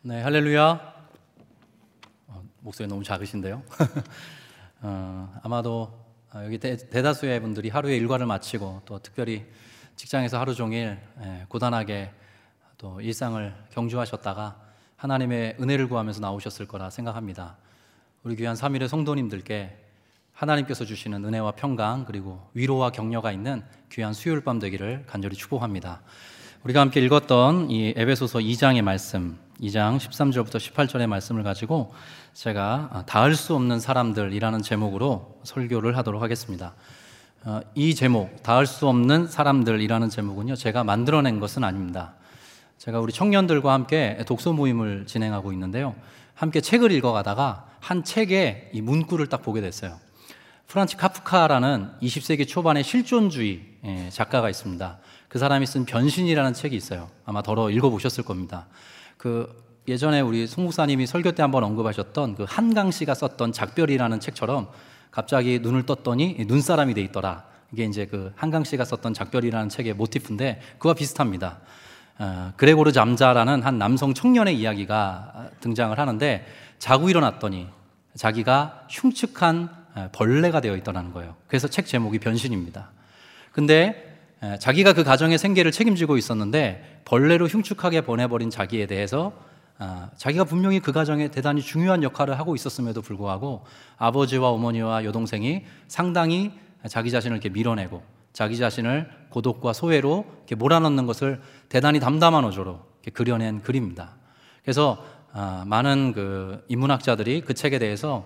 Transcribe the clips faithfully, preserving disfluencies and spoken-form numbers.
네, 할렐루야. 어, 목소리 너무 작으신데요. 어, 아마도 여기 대, 대다수의 분들이 하루의 일과를 마치고 또 특별히 직장에서 하루 종일 예, 고단하게 또 일상을 경주하셨다가 하나님의 은혜를 구하면서 나오셨을 거라 생각합니다. 우리 귀한 삼일의 성도님들께 하나님께서 주시는 은혜와 평강 그리고 위로와 격려가 있는 귀한 수요일 밤 되기를 간절히 축복합니다. 우리가 함께 읽었던 이 에베소서 이 장의 말씀, 이 장 십삼 절부터 십팔 절의 말씀을 가지고 제가 닿을 수 없는 사람들이라는 제목으로 설교를 하도록 하겠습니다. 이 제목, 닿을 수 없는 사람들이라는 제목은요, 제가 만들어낸 것은 아닙니다. 제가 우리 청년들과 함께 독서 모임을 진행하고 있는데요, 함께 책을 읽어가다가 한 책에 이 문구를 딱 보게 됐어요. 프란츠 카프카라는 이십 세기 초반의 실존주의 작가가 있습니다. 그 사람이 쓴 변신이라는 책이 있어요. 아마 덜어 읽어보셨을 겁니다. 그 예전에 우리 송 목사님이 설교 때 한번 언급하셨던 그 한강 씨가 썼던 작별이라는 책처럼 갑자기 눈을 떴더니 눈사람이 돼 있더라. 이게 이제 그 한강 씨가 썼던 작별이라는 책의 모티프인데 그와 비슷합니다. 어, 그레고르 잠자라는 한 남성 청년의 이야기가 등장을 하는데 자고 일어났더니 자기가 흉측한 벌레가 되어 있더라는 거예요. 그래서 책 제목이 변신입니다. 근데 자기가 그 가정의 생계를 책임지고 있었는데 벌레로 흉측하게 보내버린 자기에 대해서 자기가 분명히 그 가정에 대단히 중요한 역할을 하고 있었음에도 불구하고 아버지와 어머니와 여동생이 상당히 자기 자신을 이렇게 밀어내고 자기 자신을 고독과 소외로 이렇게 몰아넣는 것을 대단히 담담한 어조로 이렇게 그려낸 글입니다. 그래서 많은 그 인문학자들이 그 책에 대해서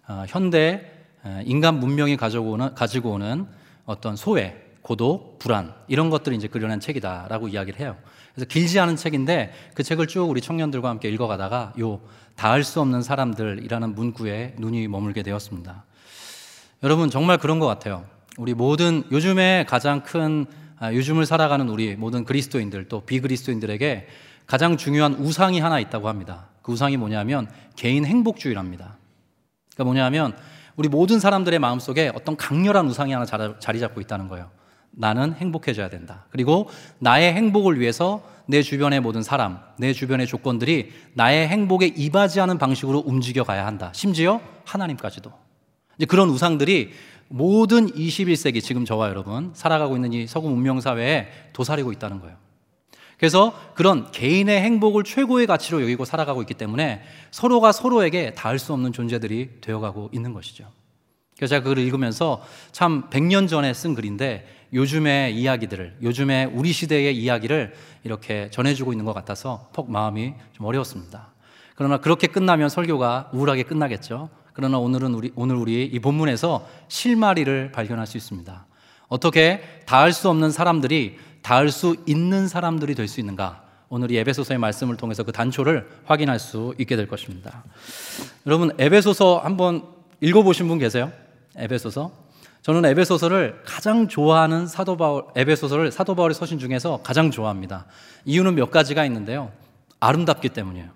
현대 인간 문명이 가지고 오는, 가지고 오는 어떤 소외, 고독, 불안 이런 것들을 이제 그려낸 책이다라고 이야기를 해요. 그래서 길지 않은 책인데 그 책을 쭉 우리 청년들과 함께 읽어가다가 요 닿을 수 없는 사람들이라는 문구에 눈이 머물게 되었습니다. 여러분 정말 그런 것 같아요. 우리 모든 요즘에 가장 큰 아, 요즘을 살아가는 우리 모든 그리스도인들 또 비그리스도인들에게 가장 중요한 우상이 하나 있다고 합니다. 그 우상이 뭐냐면 개인 행복주의랍니다. 그러니까 뭐냐면 우리 모든 사람들의 마음속에 어떤 강렬한 우상이 하나 자리 잡고 있다는 거예요. 나는 행복해져야 된다. 그리고 나의 행복을 위해서 내 주변의 모든 사람, 내 주변의 조건들이 나의 행복에 이바지하는 방식으로 움직여가야 한다. 심지어 하나님까지도. 이제 그런 우상들이 모든 이십일 세기 지금 저와 여러분 살아가고 있는 이 서구 문명사회에 도사리고 있다는 거예요. 그래서 그런 개인의 행복을 최고의 가치로 여기고 살아가고 있기 때문에 서로가 서로에게 닿을 수 없는 존재들이 되어가고 있는 것이죠. 그래서 제가 그걸 읽으면서 참 백 년 전에 쓴 글인데 요즘의 이야기들을, 요즘의 우리 시대의 이야기를 이렇게 전해주고 있는 것 같아서 퍽 마음이 좀 어려웠습니다. 그러나 그렇게 끝나면 설교가 우울하게 끝나겠죠. 그러나 오늘은 우리, 오늘 우리 이 본문에서 실마리를 발견할 수 있습니다. 어떻게 닿을 수 없는 사람들이 닿을 수 있는 사람들이 될 수 있는가? 오늘 이 에베소서의 말씀을 통해서 그 단초를 확인할 수 있게 될 것입니다. 여러분 에베소서 한번 읽어보신 분 계세요? 에베소서? 저는 에베소서를 가장 좋아하는 사도 바울, 에베소서를 사도 바울의 서신 중에서 가장 좋아합니다. 이유는 몇 가지가 있는데요. 아름답기 때문이에요.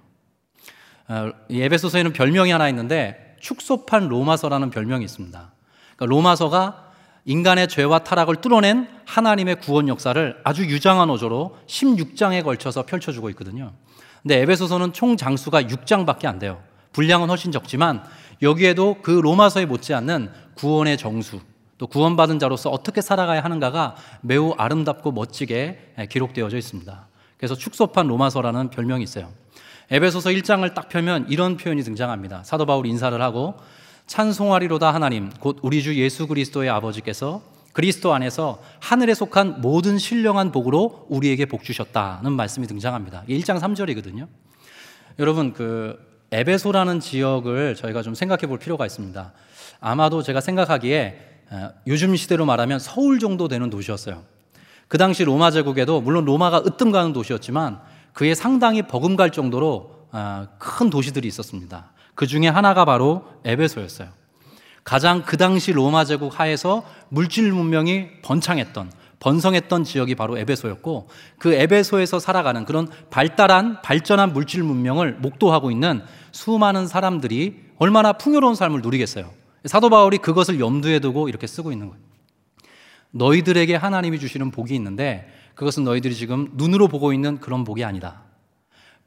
이 에베소서에는 별명이 하나 있는데 축소판 로마서라는 별명이 있습니다. 그러니까 로마서가 인간의 죄와 타락을 뚫어낸 하나님의 구원 역사를 아주 유장한 어조로 십육 장에 걸쳐서 펼쳐주고 있거든요. 근데 에베소서는 총 장수가 육 장밖에 안 돼요. 분량은 훨씬 적지만 여기에도 그 로마서에 못지않는 구원의 정수, 또 구원받은 자로서 어떻게 살아가야 하는가가 매우 아름답고 멋지게 기록되어져 있습니다. 그래서 축소판 로마서라는 별명이 있어요. 에베소서 일 장을 딱 펴면 이런 표현이 등장합니다. 사도 바울이 인사를 하고 찬송하리로다 하나님 곧 우리 주 예수 그리스도의 아버지께서 그리스도 안에서 하늘에 속한 모든 신령한 복으로 우리에게 복 주셨다는 말씀이 등장합니다. 일 장 삼 절이거든요. 여러분 그 에베소라는 지역을 저희가 좀 생각해 볼 필요가 있습니다. 아마도 제가 생각하기에 요즘 시대로 말하면 서울 정도 되는 도시였어요. 그 당시 로마 제국에도 물론 로마가 으뜸가는 도시였지만 그에 상당히 버금갈 정도로 큰 도시들이 있었습니다. 그 중에 하나가 바로 에베소였어요. 가장 그 당시 로마 제국 하에서 물질 문명이 번창했던, 번성했던 지역이 바로 에베소였고 그 에베소에서 살아가는 그런 발달한, 발전한 물질 문명을 목도하고 있는 수많은 사람들이 얼마나 풍요로운 삶을 누리겠어요. 사도 바울이 그것을 염두에 두고 이렇게 쓰고 있는 거예요. 너희들에게 하나님이 주시는 복이 있는데 그것은 너희들이 지금 눈으로 보고 있는 그런 복이 아니다.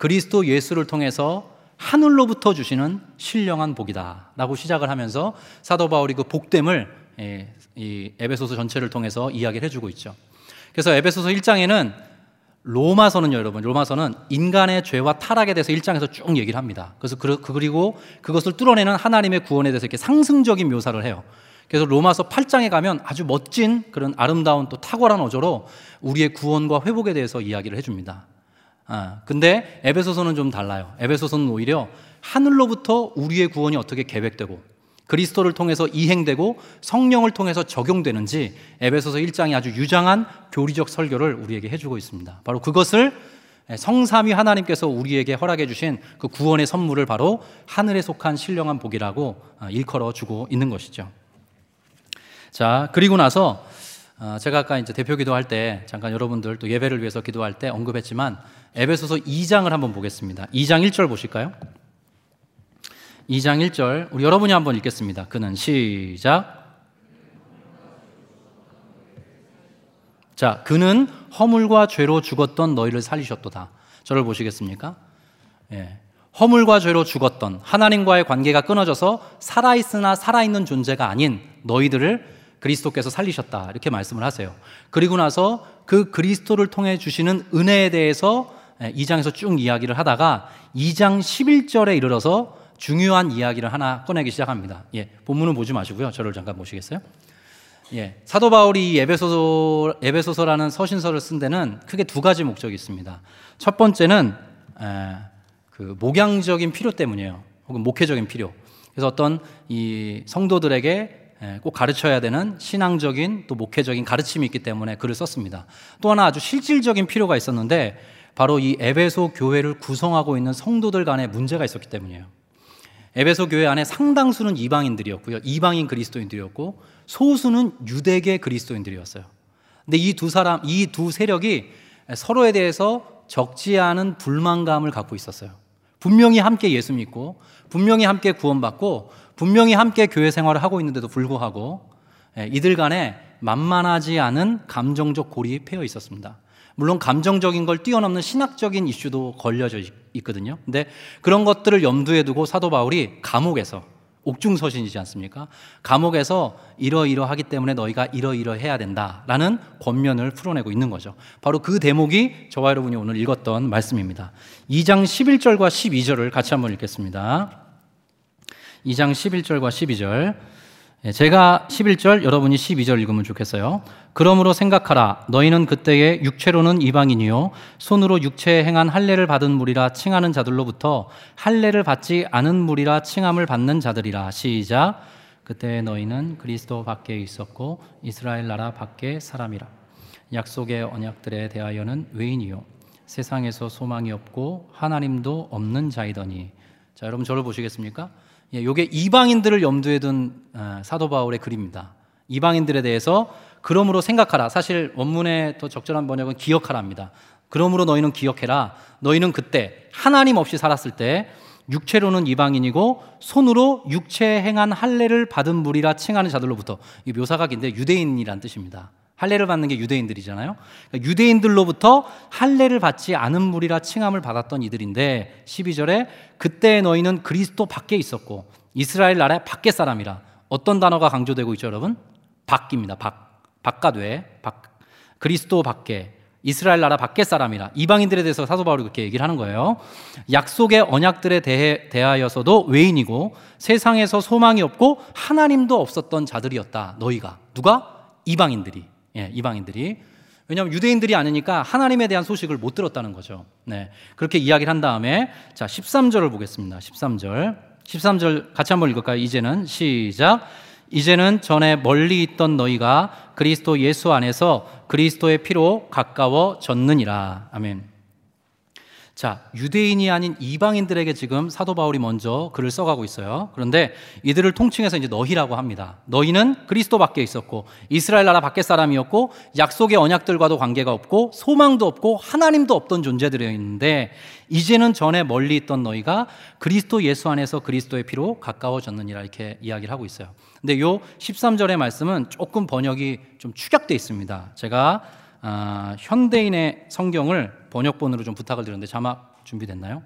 그리스도 예수를 통해서 하늘로부터 주시는 신령한 복이다 라고 시작을 하면서 사도 바울이 그 복됨을 이 에베소서 전체를 통해서 이야기를 해주고 있죠. 그래서 에베소서 일 장에는 로마서는요, 여러분, 로마서는 인간의 죄와 타락에 대해서 일 장에서 쭉 얘기를 합니다. 그래서 그, 그리고 그것을 뚫어내는 하나님의 구원에 대해서 이렇게 상승적인 묘사를 해요. 그래서 로마서 팔 장에 가면 아주 멋진 그런 아름다운 또 탁월한 어조로 우리의 구원과 회복에 대해서 이야기를 해줍니다. 아, 근데 에베소서는 좀 달라요. 에베소서는 오히려 하늘로부터 우리의 구원이 어떻게 계획되고 그리스도를 통해서 이행되고 성령을 통해서 적용되는지 에베소서 일 장이 아주 유장한 교리적 설교를 우리에게 해주고 있습니다. 바로 그것을 성삼위 하나님께서 우리에게 허락해 주신 그 구원의 선물을 바로 하늘에 속한 신령한 복이라고 일컬어 주고 있는 것이죠. 자, 그리고 나서 제가 아까 이제 대표 기도할 때 잠깐 여러분들 또 예배를 위해서 기도할 때 언급했지만 에베소서 이 장을 한번 보겠습니다. 이 장 일 절 보실까요? 이 장 일 절 우리 여러분이 한번 읽겠습니다. 그는 시작. 자, 그는 허물과 죄로 죽었던 너희를 살리셨도다. 저를 보시겠습니까? 예. 허물과 죄로 죽었던 하나님과의 관계가 끊어져서 살아있으나 살아있는 존재가 아닌 너희들을 그리스도께서 살리셨다 이렇게 말씀을 하세요. 그리고 나서 그 그리스도를 통해 주시는 은혜에 대해서 이 장에서 쭉 이야기를 하다가 이 장 십일 절에 이르러서 중요한 이야기를 하나 꺼내기 시작합니다. 예, 본문은 보지 마시고요. 저를 잠깐 보시겠어요? 예, 사도 바울이 에베소서, 에베소서라는 서신서를 쓴 데는 크게 두 가지 목적이 있습니다. 첫 번째는 에, 그 목양적인 필요 때문이에요. 혹은 목회적인 필요. 그래서 어떤 이 성도들에게 꼭 가르쳐야 되는 신앙적인 또 목회적인 가르침이 있기 때문에 글을 썼습니다. 또 하나 아주 실질적인 필요가 있었는데 바로 이 에베소 교회를 구성하고 있는 성도들 간에 문제가 있었기 때문이에요. 에베소 교회 안에 상당수는 이방인들이었고요. 이방인 그리스도인들이었고 소수는 유대계 그리스도인들이었어요. 근데 이 두 사람, 이 두 세력이 서로에 대해서 적지 않은 불만감을 갖고 있었어요. 분명히 함께 예수 믿고 분명히 함께 구원받고 분명히 함께 교회 생활을 하고 있는데도 불구하고 이들 간에 만만하지 않은 감정적 고리에 패여 있었습니다. 물론 감정적인 걸 뛰어넘는 신학적인 이슈도 걸려져 있거든요. 근데 그런 것들을 염두에 두고 사도 바울이 감옥에서, 옥중서신이지 않습니까? 감옥에서 이러이러하기 때문에 너희가 이러이러해야 된다라는 권면을 풀어내고 있는 거죠. 바로 그 대목이 저와 여러분이 오늘 읽었던 말씀입니다. 이 장 십일 절과 십이 절을 같이 한번 읽겠습니다. 이 장 십일 절과 십이 절, 제가 십일 절, 여러분이 십이 절 읽으면 좋겠어요. 그러므로 생각하라. 너희는 그때에 육체로는 이방인이요 손으로 육체에 행한 할례를 받은 무리라 칭하는 자들로부터 할례를 받지 않은 무리라 칭함을 받는 자들이라. 시작. 그때 너희는 그리스도 밖에 있었고 이스라엘 나라 밖에 사람이라. 약속의 언약들에 대하여는 외인이요 세상에서 소망이 없고 하나님도 없는 자이더니. 자, 여러분 저를 보시겠습니까? 예, 이게 이방인들을 염두에 둔 사도 바울의 글입니다. 이방인들에 대해서 그러므로 생각하라. 사실 원문의 더 적절한 번역은 기억하라입니다. 그러므로 너희는 기억해라. 너희는 그때 하나님 없이 살았을 때 육체로는 이방인이고 손으로 육체에 행한 할례를 받은 무리라 칭하는 자들로부터. 이 묘사가 긴데 유대인이란 뜻입니다. 할례를 받는 게 유대인들이잖아요. 그러니까 유대인들로부터 할례를 받지 않은 무리라 칭함을 받았던 이들인데 십이 절에 그때 너희는 그리스도 밖에 있었고 이스라엘 나라의 밖에 사람이라. 어떤 단어가 강조되고 있죠, 여러분? 밖입니다. 밖. 바깥외. 밖. 그리스도 밖에. 이스라엘 나라 밖에 사람이라. 이방인들에 대해서 사도 바울이 그렇게 얘기를 하는 거예요. 약속의 언약들에 대해, 대하여서도 외인이고 세상에서 소망이 없고 하나님도 없었던 자들이었다. 너희가. 누가? 이방인들이. 예, 이방인들이. 왜냐하면 유대인들이 아니니까 하나님에 대한 소식을 못 들었다는 거죠. 네, 그렇게 이야기를 한 다음에 자 십삼 절을 보겠습니다. 십삼 절, 십삼 절 같이 한번 읽을까요? 이제는 시작. 이제는 전에 멀리 있던 너희가 그리스도 예수 안에서 그리스도의 피로 가까워졌느니라. 아멘. 자, 유대인이 아닌 이방인들에게 지금 사도 바울이 먼저 글을 써가고 있어요. 그런데 이들을 통칭해서 이제 너희라고 합니다. 너희는 그리스도 밖에 있었고 이스라엘 나라 밖에 사람이었고 약속의 언약들과도 관계가 없고 소망도 없고 하나님도 없던 존재들이었는데 이제는 전에 멀리 있던 너희가 그리스도 예수 안에서 그리스도의 피로 가까워졌느니라 이렇게 이야기를 하고 있어요. 근데 요 십삼 절의 말씀은 조금 번역이 좀 축약되어 있습니다. 제가 아, 현대인의 성경을 번역본으로 좀 부탁을 드렸는데 자막 준비됐나요?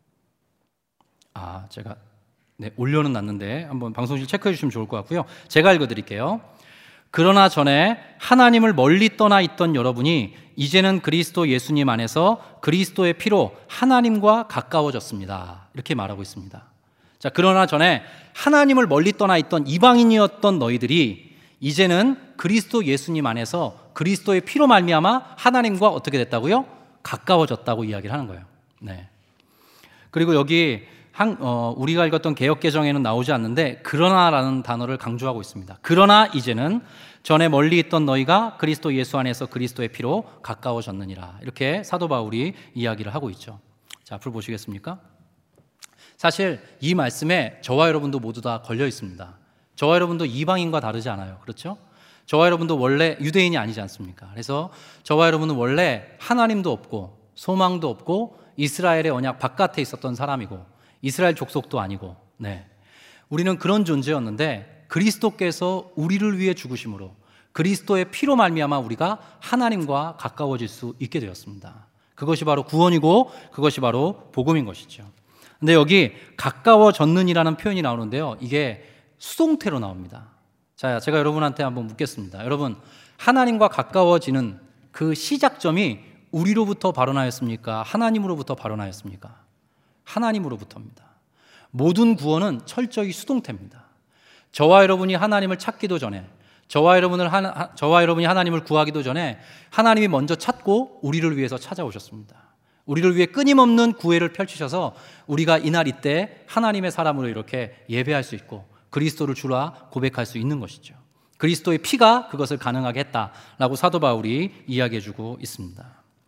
아, 제가 네, 올려는 놨는데 한번 방송실 체크해 주시면 좋을 것 같고요. 제가 읽어드릴게요. 그러나 전에 하나님을 멀리 떠나 있던 여러분이 이제는 그리스도 예수님 안에서 그리스도의 피로 하나님과 가까워졌습니다. 이렇게 말하고 있습니다. 자, 그러나 전에 하나님을 멀리 떠나 있던 이방인이었던 너희들이 이제는 그리스도 예수님 안에서 그리스도의 피로 말미암아 하나님과 어떻게 됐다고요? 가까워졌다고 이야기를 하는 거예요. 네. 그리고 여기 한, 어, 우리가 읽었던 개역개정에는 나오지 않는데 그러나라는 단어를 강조하고 있습니다. 그러나 이제는 전에 멀리 있던 너희가 그리스도 예수 안에서 그리스도의 피로 가까워졌느니라. 이렇게 사도 바울이 이야기를 하고 있죠. 자, 앞으로 보시겠습니까? 사실 이 말씀에 저와 여러분도 모두 다 걸려 있습니다. 저와 여러분도 이방인과 다르지 않아요. 그렇죠? 저와 여러분도 원래 유대인이 아니지 않습니까? 그래서 저와 여러분은 원래 하나님도 없고 소망도 없고 이스라엘의 언약 바깥에 있었던 사람이고 이스라엘 족속도 아니고, 네, 우리는 그런 존재였는데 그리스도께서 우리를 위해 죽으심으로 그리스도의 피로 말미암아 우리가 하나님과 가까워질 수 있게 되었습니다. 그것이 바로 구원이고 그것이 바로 복음인 것이죠. 근데 여기 가까워졌느니라는 표현이 나오는데요, 이게 수동태로 나옵니다. 자, 제가 여러분한테 한번 묻겠습니다. 여러분, 하나님과 가까워지는 그 시작점이 우리로부터 발원하였습니까? 하나님으로부터 발원하였습니까? 하나님으로부터입니다. 모든 구원은 철저히 수동태입니다. 저와 여러분이 하나님을 찾기도 전에, 저와 여러분을 하나, 저와 여러분이 하나님을 구하기도 전에 하나님이 먼저 찾고 우리를 위해서 찾아오셨습니다. 우리를 위해 끊임없는 구애를 펼치셔서 우리가 이날 이때 하나님의 사람으로 이렇게 예배할 수 있고 그리스도를 주라 고백할 수 있는 것이죠. 그리스도의 피가 그것을 가능하게 했다라고 사도 바울이 이야기해주고 있습니다.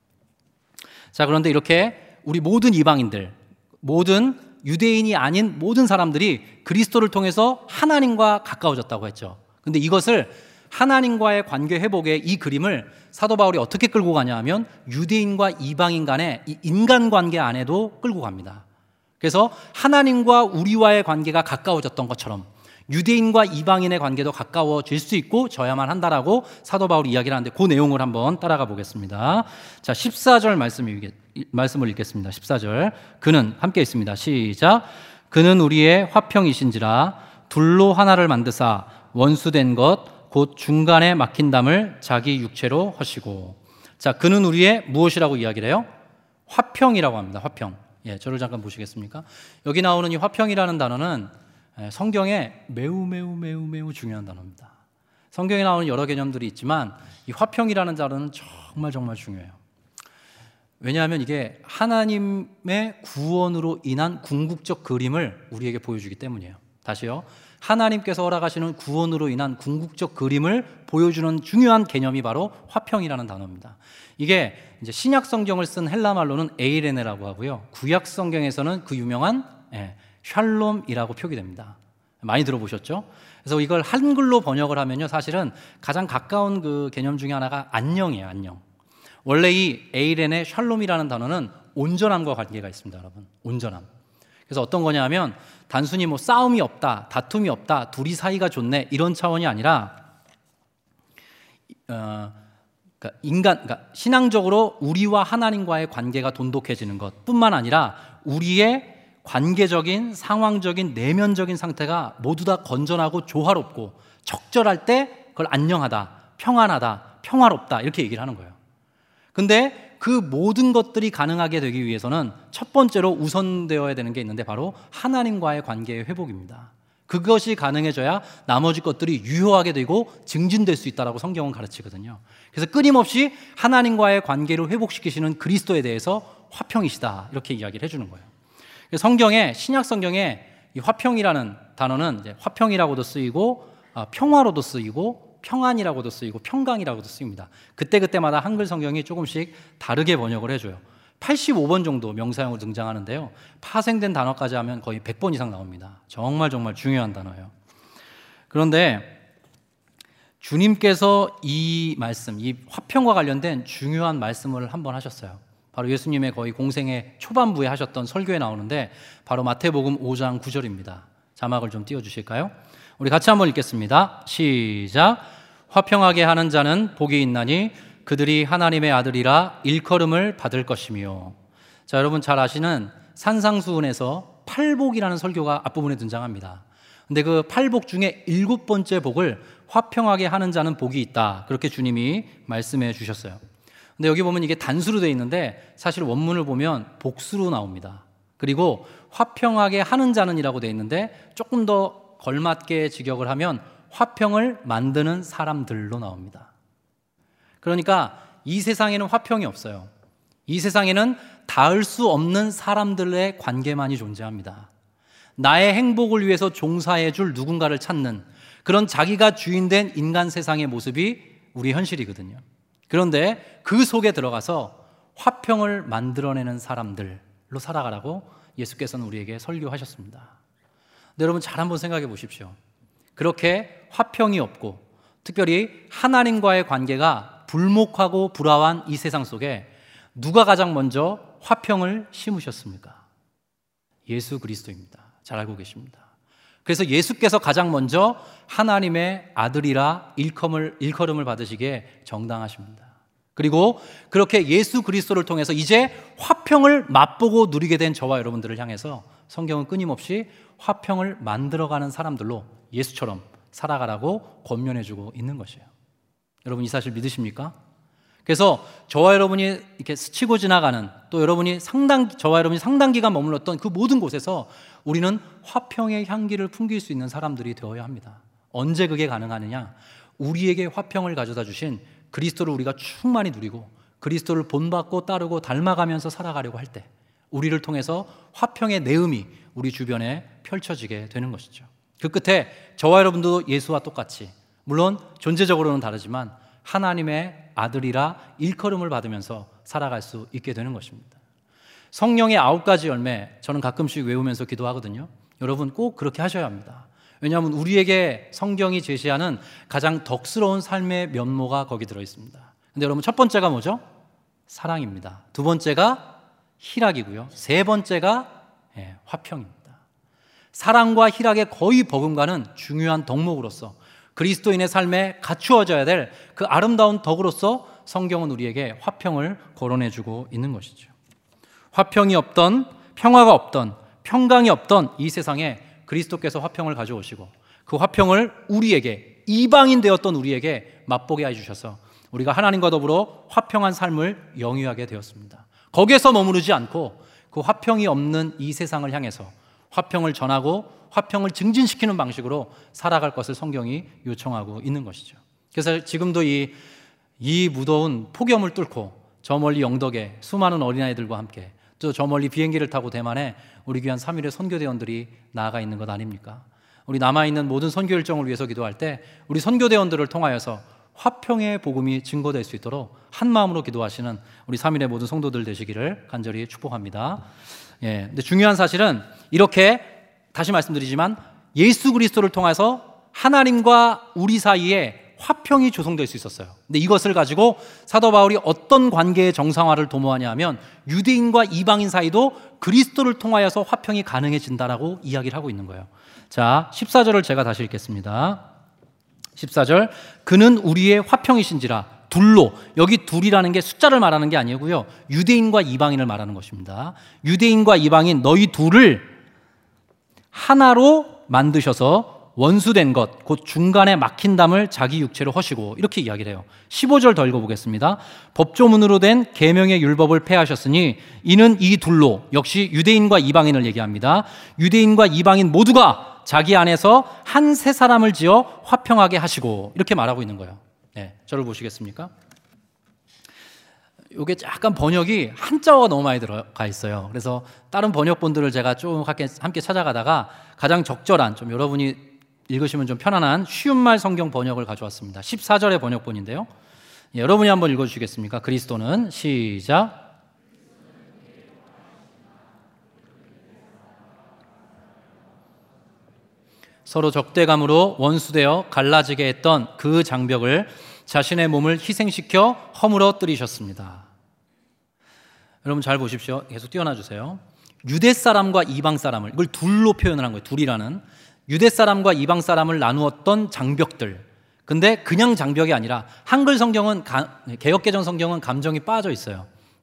자, 그런데 이렇게 우리 모든 이방인들, 모든 유대인이 아닌 모든 사람들이 그리스도를 통해서 하나님과 가까워졌다고 했죠. 근데 이것을 하나님과의 관계 회복의 이 그림을 사도 바울이 어떻게 끌고 가냐 하면 유대인과 이방인 간의 이 인간관계 안에도 끌고 갑니다. 그래서 하나님과 우리와의 관계가 가까워졌던 것처럼 유대인과 이방인의 관계도 가까워질 수 있고 져야만 한다라고 사도 바울이 이야기를 하는데 그 내용을 한번 따라가 보겠습니다. 자, 십사 절 말씀을, 말씀을 읽겠습니다. 십사 절. 그는, 함께 있습니다. 시작. 그는 우리의 화평이신지라 둘로 하나를 만드사 원수된 것 곧 중간에 막힌 담을 자기 육체로 허시고. 자, 그는 우리의 무엇이라고 이야기를 해요? 화평이라고 합니다. 화평. 예, 저를 잠깐 보시겠습니까? 여기 나오는 이 화평이라는 단어는 성경에 매우 매우 매우 매우 중요한 단어입니다. 성경에 나오는 여러 개념들이 있지만 이 화평이라는 단어는 정말 정말 중요해요. 왜냐하면 이게 하나님의 구원으로 인한 궁극적 그림을 우리에게 보여주기 때문이에요. 다시요. 하나님께서 허락하시는 구원으로 인한 궁극적 그림을 보여주는 중요한 개념이 바로 화평이라는 단어입니다. 이게 이제 신약 성경을 쓴 헬라 말로는 에이레네라고 하고요. 구약 성경에서는 그 유명한 예, 샬롬이라고 표기됩니다. 많이 들어보셨죠? 그래서 이걸 한글로 번역을 하면요, 사실은 가장 가까운 그 개념 중에 하나가 안녕이에요. 안녕. 원래 이 에이렌의 샬롬이라는 단어는 온전함과 관계가 있습니다, 여러분. 온전함. 그래서 어떤 거냐면 단순히 뭐 싸움이 없다, 다툼이 없다, 둘이 사이가 좋네 이런 차원이 아니라 어, 그러니까 인간, 그러니까 신앙적으로 우리와 하나님과의 관계가 돈독해지는 것뿐만 아니라 우리의 관계적인, 상황적인, 내면적인 상태가 모두 다 건전하고 조화롭고 적절할 때 그걸 안녕하다, 평안하다, 평화롭다 이렇게 얘기를 하는 거예요. 근데 그 모든 것들이 가능하게 되기 위해서는 첫 번째로 우선되어야 되는 게 있는데 바로 하나님과의 관계의 회복입니다. 그것이 가능해져야 나머지 것들이 유효하게 되고 증진될 수 있다고 성경은 가르치거든요. 그래서 끊임없이 하나님과의 관계를 회복시키시는 그리스도에 대해서 화평이시다 이렇게 이야기를 해주는 거예요. 성경에, 신약 성경에 이 화평이라는 단어는 이제 화평이라고도 쓰이고 평화로도 쓰이고 평안이라고도 쓰이고 평강이라고도 쓰입니다. 그때그때마다 한글 성경이 조금씩 다르게 번역을 해줘요. 팔십오 번 정도 명사형으로 등장하는데요, 파생된 단어까지 하면 거의 백 번 이상 나옵니다. 정말 정말 중요한 단어예요. 그런데 주님께서 이 말씀, 이 화평과 관련된 중요한 말씀을 한번 하셨어요. 바로 예수님의 거의 공생의 초반부에 하셨던 설교에 나오는데 바로 마태복음 오 장 구 절입니다. 자막을 좀 띄워주실까요? 우리 같이 한번 읽겠습니다. 시작. 화평하게 하는 자는 복이 있나니 그들이 하나님의 아들이라 일컬음을 받을 것이며. 자, 여러분 잘 아시는 산상수훈에서 팔복이라는 설교가 앞부분에 등장합니다. 근데 그 팔복 중에 일곱 번째 복을 화평하게 하는 자는 복이 있다, 그렇게 주님이 말씀해 주셨어요. 근데 여기 보면 이게 단수로 되어 있는데 사실 원문을 보면 복수로 나옵니다. 그리고 화평하게 하는 자는 이라고 되어 있는데 조금 더 걸맞게 직역을 하면 화평을 만드는 사람들로 나옵니다. 그러니까 이 세상에는 화평이 없어요. 이 세상에는 닿을 수 없는 사람들의 관계만이 존재합니다. 나의 행복을 위해서 종사해 줄 누군가를 찾는 그런 자기가 주인된 인간 세상의 모습이 우리 현실이거든요. 그런데 그 속에 들어가서 화평을 만들어내는 사람들로 살아가라고 예수께서는 우리에게 설교하셨습니다. 근데 여러분 잘 한번 생각해 보십시오. 그렇게 화평이 없고 특별히 하나님과의 관계가 불목하고 불화한 이 세상 속에 누가 가장 먼저 화평을 심으셨습니까? 예수 그리스도입니다. 잘 알고 계십니다. 그래서 예수께서 가장 먼저 하나님의 아들이라 일컬음을, 일컬음을 받으시기에 정당하십니다. 그리고 그렇게 예수 그리스도를 통해서 이제 화평을 맛보고 누리게 된 저와 여러분들을 향해서 성경은 끊임없이 화평을 만들어가는 사람들로 예수처럼 살아가라고 권면해주고 있는 것이에요. 여러분 이 사실 믿으십니까? 그래서 저와 여러분이 이렇게 스치고 지나가는, 또 여러분이 상당, 저와 여러분이 상당 기간 머물렀던 그 모든 곳에서 우리는 화평의 향기를 풍길 수 있는 사람들이 되어야 합니다. 언제 그게 가능하느냐? 우리에게 화평을 가져다 주신 그리스도를 우리가 충만히 누리고 그리스도를 본받고 따르고 닮아가면서 살아가려고 할 때 우리를 통해서 화평의 내음이 우리 주변에 펼쳐지게 되는 것이죠. 그 끝에 저와 여러분도 예수와 똑같이, 물론 존재적으로는 다르지만 하나님의 아들이라 일컬음을 받으면서 살아갈 수 있게 되는 것입니다. 성령의 아홉 가지 열매, 저는 가끔씩 외우면서 기도하거든요. 여러분 꼭 그렇게 하셔야 합니다. 왜냐하면 우리에게 성경이 제시하는 가장 덕스러운 삶의 면모가 거기 들어있습니다. 근데 여러분 첫 번째가 뭐죠? 사랑입니다. 두 번째가 희락이고요. 세 번째가 예, 화평입니다. 사랑과 희락의 거의 버금가는 중요한 덕목으로서 그리스도인의 삶에 갖추어져야 될 그 아름다운 덕으로서 성경은 우리에게 화평을 거론해주고 있는 것이죠. 화평이 없던, 평화가 없던, 평강이 없던 이 세상에 그리스도께서 화평을 가져오시고 그 화평을 우리에게, 이방인 되었던 우리에게 맛보게 해주셔서 우리가 하나님과 더불어 화평한 삶을 영위하게 되었습니다. 거기에서 머무르지 않고 그 화평이 없는 이 세상을 향해서 화평을 전하고 화평을 증진시키는 방식으로 살아갈 것을 성경이 요청하고 있는 것이죠. 그래서 지금도 이, 이 무더운 폭염을 뚫고 저 멀리 영덕에 수많은 어린아이들과 함께 또 저 멀리 비행기를 타고 대만에 우리 귀한 삼 일의 선교대원들이 나아가 있는 것 아닙니까? 우리 남아있는 모든 선교 일정을 위해서 기도할 때 우리 선교대원들을 통하여서 화평의 복음이 증거될 수 있도록 한 마음으로 기도하시는 우리 삼 일의 모든 성도들 되시기를 간절히 축복합니다. 예, 근데 중요한 사실은 이렇게 다시 말씀드리지만 예수 그리스도를 통해서 하나님과 우리 사이에 화평이 조성될 수 있었어요. 근데 이것을 가지고 사도 바울이 어떤 관계의 정상화를 도모하냐 하면 유대인과 이방인 사이도 그리스도를 통하여서 화평이 가능해진다라고 이야기를 하고 있는 거예요. 자, 십사 절을 제가 다시 읽겠습니다. 십사 절, 그는 우리의 화평이신지라. 둘로, 여기 둘이라는 게 숫자를 말하는 게 아니고요, 유대인과 이방인을 말하는 것입니다. 유대인과 이방인 너희 둘을 하나로 만드셔서 원수된 것, 곧 중간에 막힌 담을 자기 육체로 허시고, 이렇게 이야기를 해요. 십오 절 더 읽어보겠습니다. 법조문으로 된 계명의 율법을 폐하셨으니 이는 이 둘로, 역시 유대인과 이방인을 얘기합니다. 유대인과 이방인 모두가 자기 안에서 한 세 사람을 지어 화평하게 하시고, 이렇게 말하고 있는 거예요. 네, 저를 보시겠습니까? 이게 약간 번역이 한자어가 너무 많이 들어가 있어요. 그래서 다른 번역본들을 제가 좀 함께 찾아가다가 가장 적절한, 좀 여러분이 읽으시면 좀 편안한 쉬운 말 성경 번역을 가져왔습니다. 십사 절의 번역본인데요. 예, 여러분이 한번 읽어주시겠습니까? 그리스도는, 시작. 서로 적대감으로 원수되어 갈라지게 했던 그 장벽을 자신의 몸을 희생시켜 허물어뜨리셨습니다. 여러분 잘 보십시오. 계속 띄워놔 주세요. 유대 사람과 이방 사람을, 이걸 둘로 표현을 한 거예요. 둘이라는. 유대 사람과 이방 사람을 나누었던 장벽들. 근데 그냥 장벽이 아니라 한글 성경은, 개역개정 성경은 감정이 빠져 있어요.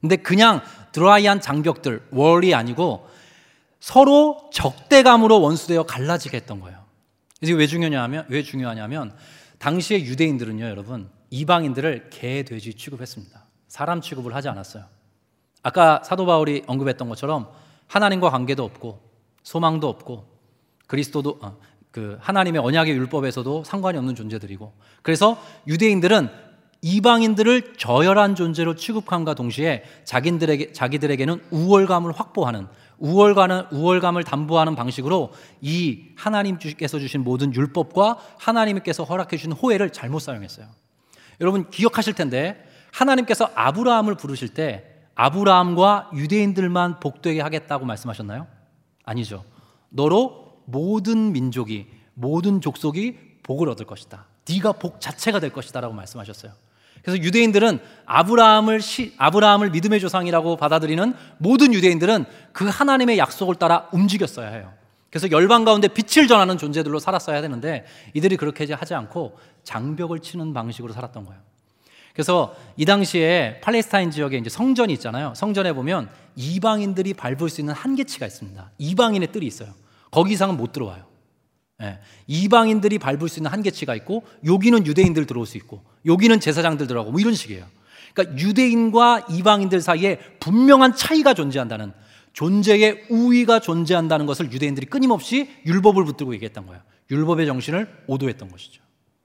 근데 그냥 드라이한 장벽들, 월이 아니고 서로 적대감으로 원수되어 갈라지게 했던 거예요. 이게 왜 중요하냐면, 왜 중요하냐면 당시의 유대인들은요, 여러분, 이방인들을 개, 돼지 취급했습니다. 사람 취급을 하지 않았어요. 아까 사도 바울이 언급했던 것처럼 하나님과 관계도 없고 소망도 없고 그리스도도 어, 그 하나님의 언약의 율법에서도 상관이 없는 존재들이고, 그래서 유대인들은 이방인들을 저열한 존재로 취급함과 동시에 자기들에게, 자기들에게는 우월감을 확보하는, 우월감을, 우월감을 담보하는 방식으로 이 하나님께서 주신 모든 율법과 하나님께서 허락해 주신 호혜를 잘못 사용했어요. 여러분 기억하실 텐데 하나님께서 아브라함을 부르실 때 아브라함과 유대인들만 복되게 하겠다고 말씀하셨나요? 아니죠. 너로 모든 민족이, 모든 족속이 복을 얻을 것이다. 네가 복 자체가 될 것이다 라고 말씀하셨어요. 그래서 유대인들은 아브라함을, 시, 아브라함을 믿음의 조상이라고 받아들이는 모든 유대인들은 그 하나님의 약속을 따라 움직였어야 해요. 그래서 열방 가운데 빛을 전하는 존재들로 살았어야 되는데 이들이 그렇게 하지 않고 장벽을 치는 방식으로 살았던 거예요. 그래서 이 당시에 팔레스타인 지역에 이제 성전이 있잖아요. 성전에 보면 이방인들이 밟을 수 있는 한계치가 있습니다. 이방인의 뜰이 있어요. 거기 이상은 못 들어와요. 예. 이방인들이 밟을 수 있는 한계치가 있고 여기는 유대인들 들어올 수 있고 여기는 제사장들 들어가고 뭐 이런 식이에요. 그러니까 유대인과 이방인들 사이에 분명한 차이가 존재한다는, 존재의 우위가 존재한다는 것을 유대인들이 끊임없이 율법을 붙들고 얘기했던 거예요. 율법의 정신을 오도했던 것이죠.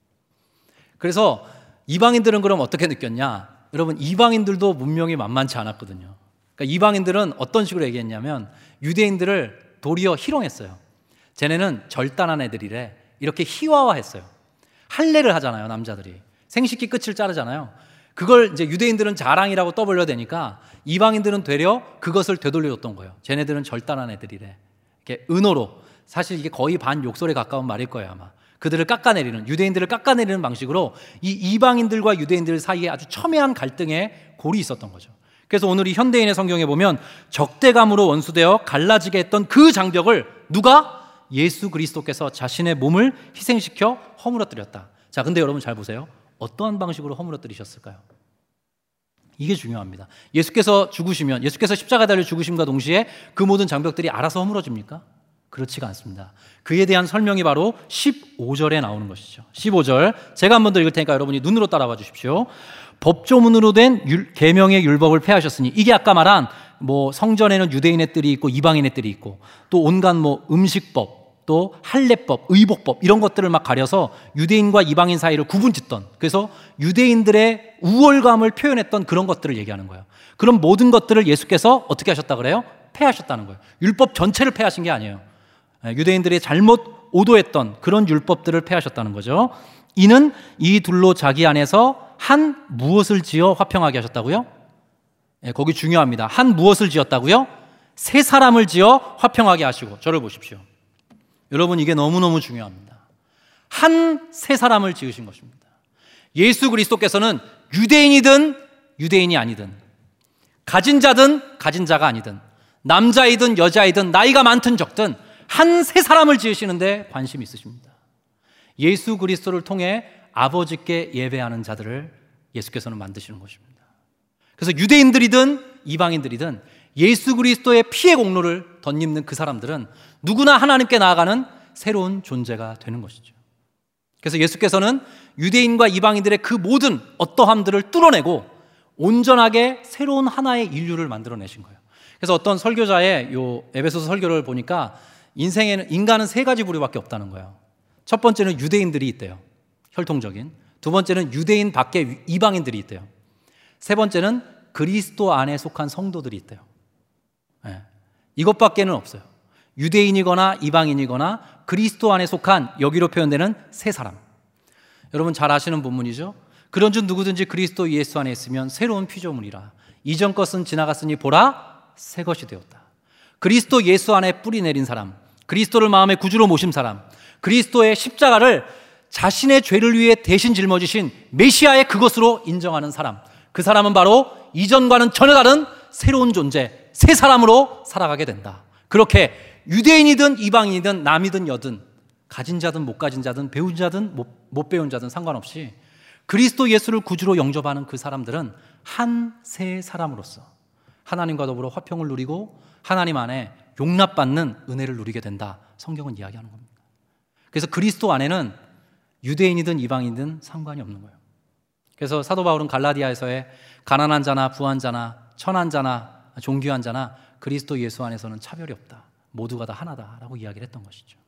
그래서 이방인들은 그럼 어떻게 느꼈냐? 여러분 이방인들도 문명이 만만치 않았거든요. 그러니까 이방인들은 어떤 식으로 얘기했냐면 유대인들을 도리어 희롱했어요. 쟤네는 절단한 애들이래. 이렇게 희화화했어요. 할례를 하잖아요, 남자들이. 생식기 끝을 자르잖아요. 그걸 이제 유대인들은 자랑이라고 떠벌려대니까 이방인들은 되려 그것을 되돌려줬던 거예요. 쟤네들은 절단한 애들이래. 이렇게 은어로, 사실 이게 거의 반 욕설에 가까운 말일 거예요, 아마. 그들을 깎아내리는, 유대인들을 깎아내리는 방식으로 이 이방인들과 유대인들 사이에 아주 첨예한 갈등의 골이 있었던 거죠. 그래서 오늘 이 현대인의 성경에 보면 적대감으로 원수되어 갈라지게 했던 그 장벽을 누가? 예수 그리스도께서 자신의 몸을 희생시켜 허물어뜨렸다. 자, 근데 여러분 잘 보세요. 어떠한 방식으로 허물어뜨리셨을까요? 이게 중요합니다. 예수께서 죽으시면, 예수께서 십자가에 달려 죽으심과 동시에 그 모든 장벽들이 알아서 허물어집니까? 그렇지가 않습니다. 그에 대한 설명이 바로 십오 절에 나오는 것이죠. 십오 절 제가 한 번 더 읽을 테니까 여러분이 눈으로 따라와 주십시오. 법조문으로 된 율, 계명의 율법을 폐하셨으니, 이게 아까 말한 뭐 성전에는 유대인의 뜰이 있고 이방인의 뜰이 있고 또 온갖 뭐 음식법, 또 할례법, 의복법 이런 것들을 막 가려서 유대인과 이방인 사이를 구분짓던, 그래서 유대인들의 우월감을 표현했던 그런 것들을 얘기하는 거예요. 그런 모든 것들을 예수께서 어떻게 하셨다 그래요? 폐하셨다는 거예요. 율법 전체를 폐하신 게 아니에요. 유대인들이 잘못 오도했던 그런 율법들을 폐하셨다는 거죠. 이는 이 둘로 자기 안에서 한 무엇을 지어 화평하게 하셨다고요? 네, 거기 중요합니다. 한 무엇을 지었다고요? 세 사람을 지어 화평하게 하시고. 저를 보십시오. 여러분 이게 너무너무 중요합니다. 한 세 사람을 지으신 것입니다. 예수 그리스도께서는 유대인이든 유대인이 아니든, 가진 자든 가진 자가 아니든, 남자이든 여자이든 나이가 많든 적든 한 세 사람을 지으시는데 관심이 있으십니다. 예수 그리스도를 통해 아버지께 예배하는 자들을 예수께서는 만드시는 것입니다. 그래서 유대인들이든 이방인들이든 예수 그리스도의 피의 공로를 덧입는 그 사람들은 누구나 하나님께 나아가는 새로운 존재가 되는 것이죠. 그래서 예수께서는 유대인과 이방인들의 그 모든 어떠함들을 뚫어내고 온전하게 새로운 하나의 인류를 만들어내신 거예요. 그래서 어떤 설교자의 요 에베소서 설교를 보니까 인생에는, 인간은 세 가지 부류밖에 없다는 거예요. 첫 번째는 유대인들이 있대요. 혈통적인. 두 번째는 유대인 밖에 이방인들이 있대요. 세 번째는 그리스도 안에 속한 성도들이 있대요. 네. 이것밖에는 없어요. 유대인이거나 이방인이거나 그리스도 안에 속한, 여기로 표현되는 세 사람. 여러분 잘 아시는 본문이죠. 그런즉 누구든지 그리스도 예수 안에 있으면 새로운 피조물이라. 이전 것은 지나갔으니 보라 새 것이 되었다. 그리스도 예수 안에 뿌리 내린 사람, 그리스도를 마음의 구주로 모신 사람, 그리스도의 십자가를 자신의 죄를 위해 대신 짊어지신 메시아의 그것으로 인정하는 사람, 그 사람은 바로 이전과는 전혀 다른 새로운 존재, 새 사람으로 살아가게 된다. 그렇게 유대인이든 이방인이든 남이든 여든, 가진 자든 못 가진 자든 배운 자든 못, 못 배운 자든 상관없이 그리스도 예수를 구주로 영접하는 그 사람들은 한 새 사람으로서 하나님과 더불어 화평을 누리고 하나님 안에 용납받는 은혜를 누리게 된다. 성경은 이야기하는 겁니다. 그래서 그리스도 안에는 유대인이든 이방인이든 상관이 없는 거예요. 그래서 사도 바울은 갈라디아에서의 가난한 자나 부한 자나 천한 자나 존귀한 자나 그리스도 예수 안에서는 차별이 없다. 모두가 다 하나다라고 이야기를 했던 것이죠.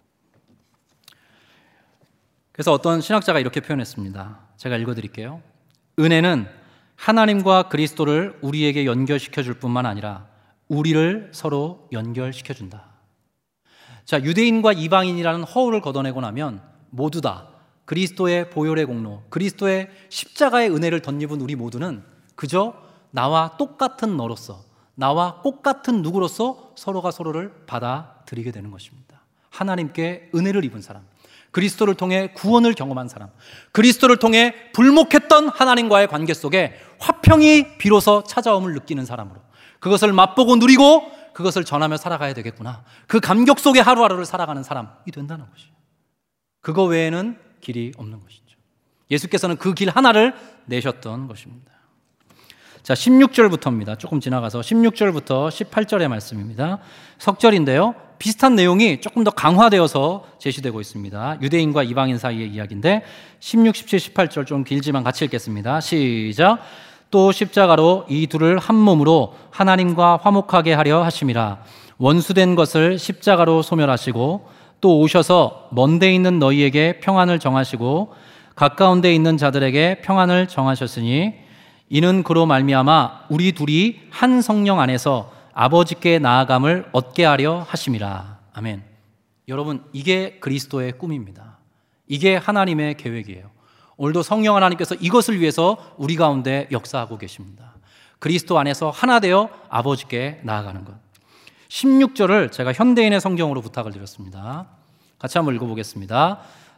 그래서 어떤 신학자가 이렇게 표현했습니다. 제가 읽어드릴게요. 은혜는 하나님과 그리스도를 우리에게 연결시켜 줄 뿐만 아니라 우리를 서로 연결시켜 준다. 자, 유대인과 이방인이라는 허울을 걷어내고 나면 모두 다 그리스도의 보혈의 공로, 그리스도의 십자가의 은혜를 덧입은 우리 모두는 그저 나와 똑같은 너로서, 나와 똑같은 누구로서 서로가 서로를 받아들이게 되는 것입니다. 하나님께 은혜를 입은 사람, 그리스도를 통해 구원을 경험한 사람, 그리스도를 통해 불목했던 하나님과의 관계 속에 화평이 비로소 찾아옴을 느끼는 사람으로 그것을 맛보고 누리고 그것을 전하며 살아가야 되겠구나. 그 감격 속에 하루하루를 살아가는 사람이 된다는 것이에요. 그거 외에는 길이 없는 것이죠. 예수께서는 그 길 하나를 내셨던 것입니다. 자, 십육 절부터입니다. 조금 지나가서 십육 절부터 십팔 절의 말씀입니다. 석절인데요. 비슷한 내용이 조금 더 강화되어서 제시되고 있습니다. 유대인과 이방인 사이의 이야기인데 십육, 십칠, 십팔 절 좀 길지만 같이 읽겠습니다. 시작. 또 십자가로 이 둘을 한 몸으로 하나님과 화목하게 하려 하심이라. 원수된 것을 십자가로 소멸하시고 또 오셔서 먼 데 있는 너희에게 평안을 정하시고 가까운 데 있는 자들에게 평안을 정하셨으니 이는 그로 말미암아 우리 둘이 한 성령 안에서 아버지께 나아감을 얻게 하려 하심이라. 아멘. 여러분, 이게 그리스도의 꿈입니다. 이게 하나님의 계획이에요. 오늘도 성령 하나님께서 이것을 위해서 우리 가운데 역사하고 계십니다. 그리스도 안에서 하나 되어 아버지께 나아가는 것. 십육 절을 제가 현대인의 성경으로 부탁을 드렸습니다. 같이 한번 읽어보겠습니다.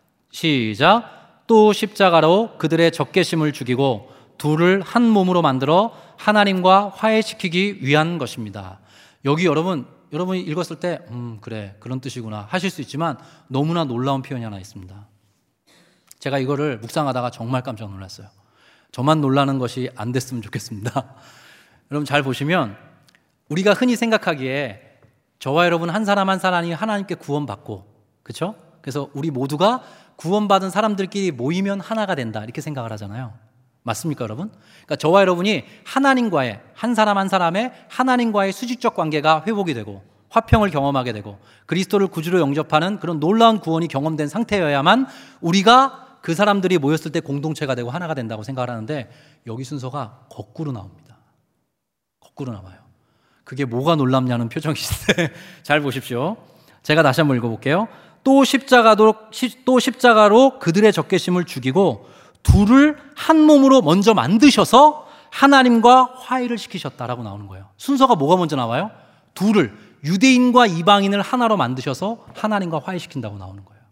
시작. 또 십자가로 그들의 적개심을 죽이고 둘을 한 몸으로 만들어 하나님과 화해시키기 위한 것입니다. 여기 여러분, 여러분이 읽었을 때 음, 그래, 그런 뜻이구나 하실 수 있지만 너무나 놀라운 표현이 하나 있습니다. 제가 이거를 묵상하다가 정말 깜짝 놀랐어요. 저만 놀라는 것이 안 됐으면 좋겠습니다. 여러분 잘 보시면 우리가 흔히 생각하기에 저와 여러분 한 사람 한 사람이 하나님께 구원받고, 그렇죠? 그래서 우리 모두가 구원받은 사람들끼리 모이면 하나가 된다 이렇게 생각을 하잖아요. 맞습니까, 여러분? 그러니까 저와 여러분이 하나님과의, 한 사람 한 사람의 하나님과의 수직적 관계가 회복이 되고 화평을 경험하게 되고 그리스도를 구주로 영접하는 그런 놀라운 구원이 경험된 상태여야만 우리가 그 사람들이 모였을 때 공동체가 되고 하나가 된다고 생각을 하는데 여기 순서가 거꾸로 나옵니다. 거꾸로 나와요. 그게 뭐가 놀랍냐는 표정이신데 잘 보십시오. 제가 다시 한번 읽어볼게요. 또 십자가로, 또 십자가로 그들의 적개심을 죽이고 둘을 한 몸으로 먼저 만드셔서 하나님과 화해를 시키셨다라고 나오는 거예요. 순서가 뭐가 먼저 나와요? 둘을, 유대인과 이방인을 하나로 만드셔서 하나님과 화해시킨다고 나오는 거예요.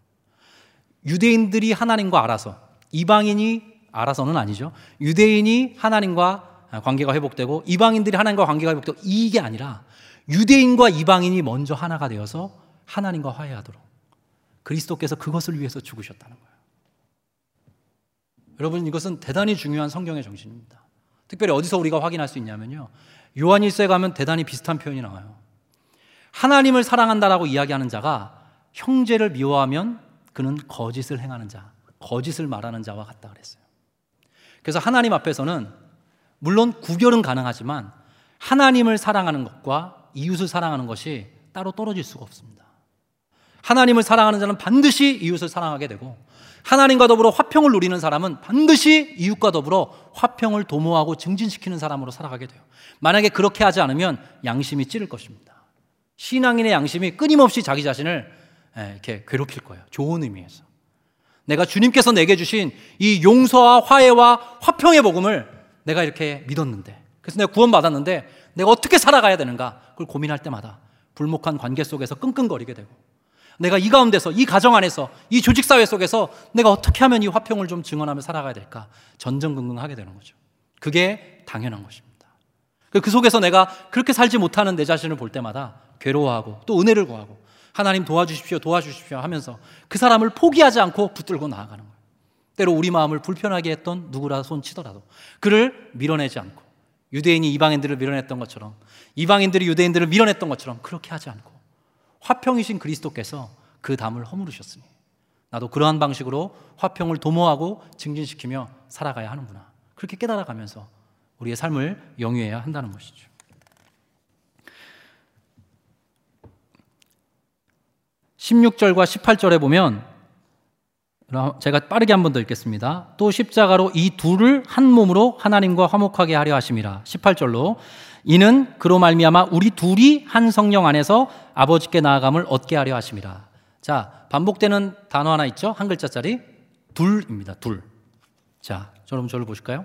유대인들이 하나님과 알아서, 이방인이 알아서는 아니죠. 유대인이 하나님과 관계가 회복되고 이방인들이 하나님과 관계가 회복되고 이게 아니라 유대인과 이방인이 먼저 하나가 되어서 하나님과 화해하도록 그리스도께서 그것을 위해서 죽으셨다는 거예요. 여러분, 이것은 대단히 중요한 성경의 정신입니다. 특별히 어디서 우리가 확인할 수 있냐면요, 요한일서에 가면 대단히 비슷한 표현이 나와요. 하나님을 사랑한다라고 이야기하는 자가 형제를 미워하면 그는 거짓을 행하는 자, 거짓을 말하는 자와 같다 그랬어요. 그래서 하나님 앞에서는 물론 구별은 가능하지만 하나님을 사랑하는 것과 이웃을 사랑하는 것이 따로 떨어질 수가 없습니다. 하나님을 사랑하는 자는 반드시 이웃을 사랑하게 되고 하나님과 더불어 화평을 누리는 사람은 반드시 이웃과 더불어 화평을 도모하고 증진시키는 사람으로 살아가게 돼요. 만약에 그렇게 하지 않으면 양심이 찌를 것입니다. 신앙인의 양심이 끊임없이 자기 자신을 이렇게 괴롭힐 거예요. 좋은 의미에서. 내가 주님께서 내게 주신 이 용서와 화해와 화평의 복음을 내가 이렇게 믿었는데, 그래서 내가 구원받았는데 내가 어떻게 살아가야 되는가, 그걸 고민할 때마다 불목한 관계 속에서 끙끙거리게 되고, 내가 이 가운데서, 이 가정 안에서, 이 조직사회 속에서 내가 어떻게 하면 이 화평을 좀 증언하며 살아가야 될까 전전긍긍하게 되는 거죠. 그게 당연한 것입니다. 그 속에서 내가 그렇게 살지 못하는 내 자신을 볼 때마다 괴로워하고 또 은혜를 구하고 하나님 도와주십시오 도와주십시오 하면서 그 사람을 포기하지 않고 붙들고 나아가는 거예요. 때로 우리 마음을 불편하게 했던 누구라 손 치더라도 그를 밀어내지 않고 유대인이 이방인들을 밀어냈던 것처럼, 이방인들이 유대인들을 밀어냈던 것처럼 그렇게 하지 않고 화평이신 그리스도께서 그 담을 허물으셨으니 나도 그러한 방식으로 화평을 도모하고 증진시키며 살아가야 하는구나. 그렇게 깨달아가면서 우리의 삶을 영위해야 한다는 것이죠. 십육 절과 십팔 절에 보면, 제가 빠르게 한 번 더 읽겠습니다. 또 십자가로 이 둘을 한 몸으로 하나님과 화목하게 하려 하심이라. 십팔 절로 이는 그로 말미암아 우리 둘이 한 성령 안에서 아버지께 나아감을 얻게 하려 하심이라. 자, 반복되는 단어 하나 있죠? 한 글자짜리 둘입니다. 둘. 자, 여러분 저를 보실까요?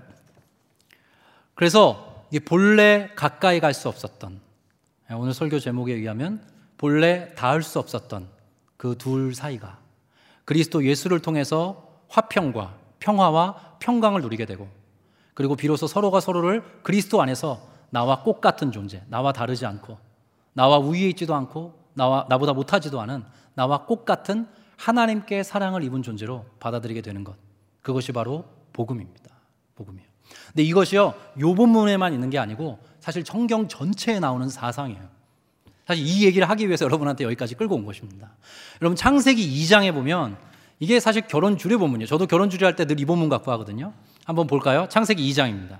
그래서 이 본래 가까이 갈 수 없었던, 오늘 설교 제목에 의하면 본래 닿을 수 없었던 그 둘 사이가 그리스도 예수를 통해서 화평과 평화와 평강을 누리게 되고, 그리고 비로소 서로가 서로를 그리스도 안에서 나와 꽃 같은 존재, 나와 다르지 않고 나와 우위에 있지도 않고 나와, 나보다 못하지도 않은 나와 꽃 같은 하나님께 사랑을 입은 존재로 받아들이게 되는 것, 그것이 바로 복음입니다. 복음이에요. 근데 이것이요, 요 본문에만 있는 게 아니고 사실 성경 전체에 나오는 사상이에요. 사실 이 얘기를 하기 위해서 여러분한테 여기까지 끌고 온 것입니다. 여러분 창세기 이 장에 보면 이게 사실 결혼 주례 본문이에요. 저도 결혼 주례 할 때 늘 이 본문 갖고 하거든요. 한번 볼까요? 창세기 이 장입니다.